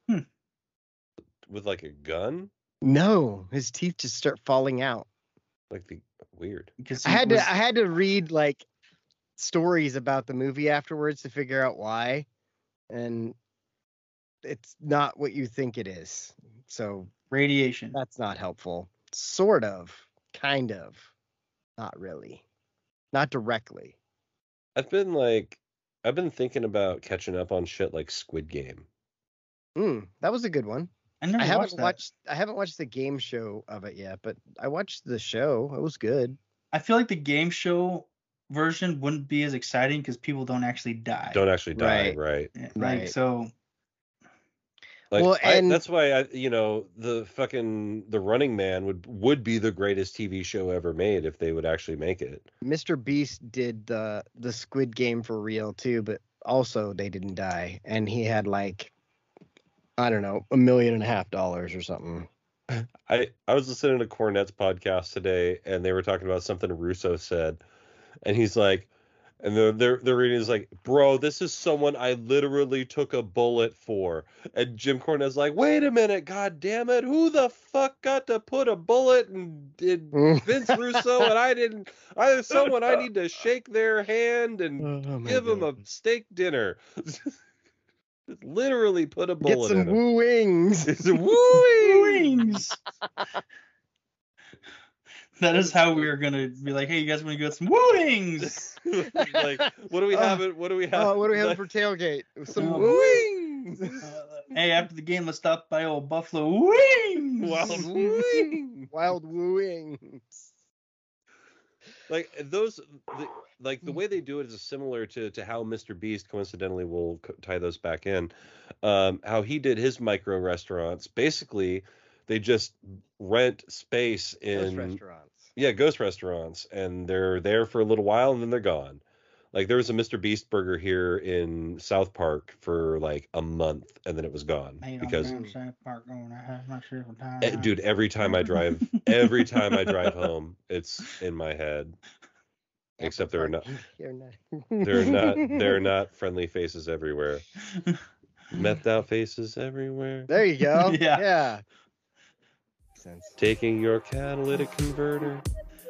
With like a gun. No, his teeth just start falling out. Like the weird. Because I he had was- to I had to read like stories about the movie afterwards to figure out why. And it's not what you think it is. So radiation. that's not helpful. Sort of, kind of. Not really. Not directly. I've been like, I've been thinking about catching up on shit like Squid Game. Mm, that was a good one. I never I haven't watched that. watched I haven't watched the game show of it yet, but I watched the show. It was good. I feel like the game show version wouldn't be as exciting because people don't actually die. Don't actually die, Right. right? Yeah, Like Right. so. Like, Well, I- and- that's why I, you know, the fucking The Running Man would would be the greatest T V show ever made if they would actually make it. Mister Beast did the the Squid Game for real too, but also they didn't die, and he had like I don't know a million and a half dollars or something. I I was listening to Cornette's podcast today, and they were talking about something Russo said, and he's like, and they're they're they're reading is like, bro, this is someone I literally took a bullet for, and Jim Cornette's like, wait a minute, god damn it, who the fuck got to put a bullet and did Vince Russo and I didn't? I there's someone I need to shake their hand and Oh, my give them a God. steak dinner. Just literally put a Get bullet some in him. woo wings. It's a woo Wings. That is how we are gonna be like, hey, you guys want to go get some wings? Like, what do we have? it? What do we have? Oh, what do we have like- for tailgate? Some Oh. wings. Uh, hey, after the game, let's stop by old Buffalo Wings. Wild wing. Wild wooing. Like those, the, like the way they do it is similar to to how Mister Beast coincidentally will co- tie those back in. Um, how he did his micro restaurants. Basically, they just rent space Those in restaurants. yeah ghost restaurants, and they're there for a little while and then they're gone. Like there was a Mister Beast burger here in South Park for like a month and then it was gone Hey, because I'm down South Park going to have my shit with time. eh, dude, every time I drive, every time I drive home, it's in my head. Except they're not, You're not. they're not, they're not friendly faces everywhere. Methed out faces everywhere. There you go. Yeah. Yeah. Makes sense. Taking your catalytic converter.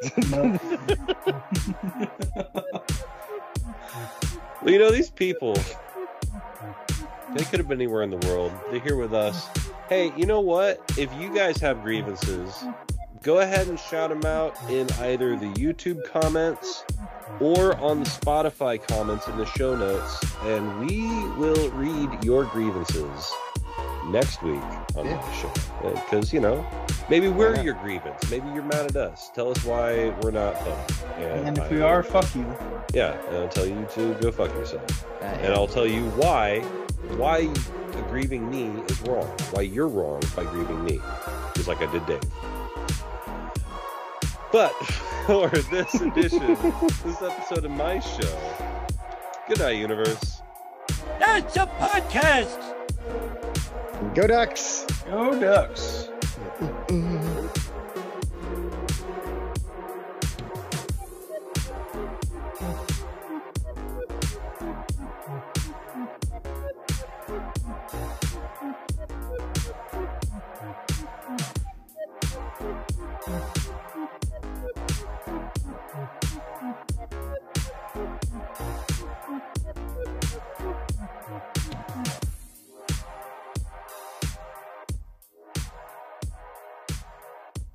Well, you know, these people, they could have been anywhere in the world. They're here with us. Hey, you know what? If you guys have grievances, go ahead and shout them out in either the YouTube comments or on the Spotify comments in the show notes, and we will read your grievances next week on Yeah. the show. Because, you know, maybe we're Yeah. your grievance. Maybe you're mad at us. Tell us why we're not fun. And if I- we are, fuck you. yeah, and I'll tell you to go fuck yourself. Uh, And I'll tell you why, why grieving me is wrong. Why you're wrong by grieving me. Just like I did Dave. But for this edition, this episode of my show, good night, universe. That's a podcast! Go Ducks. Go Ducks.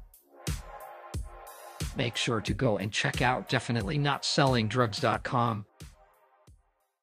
Make sure to go and check out definitely not selling drugs dot com.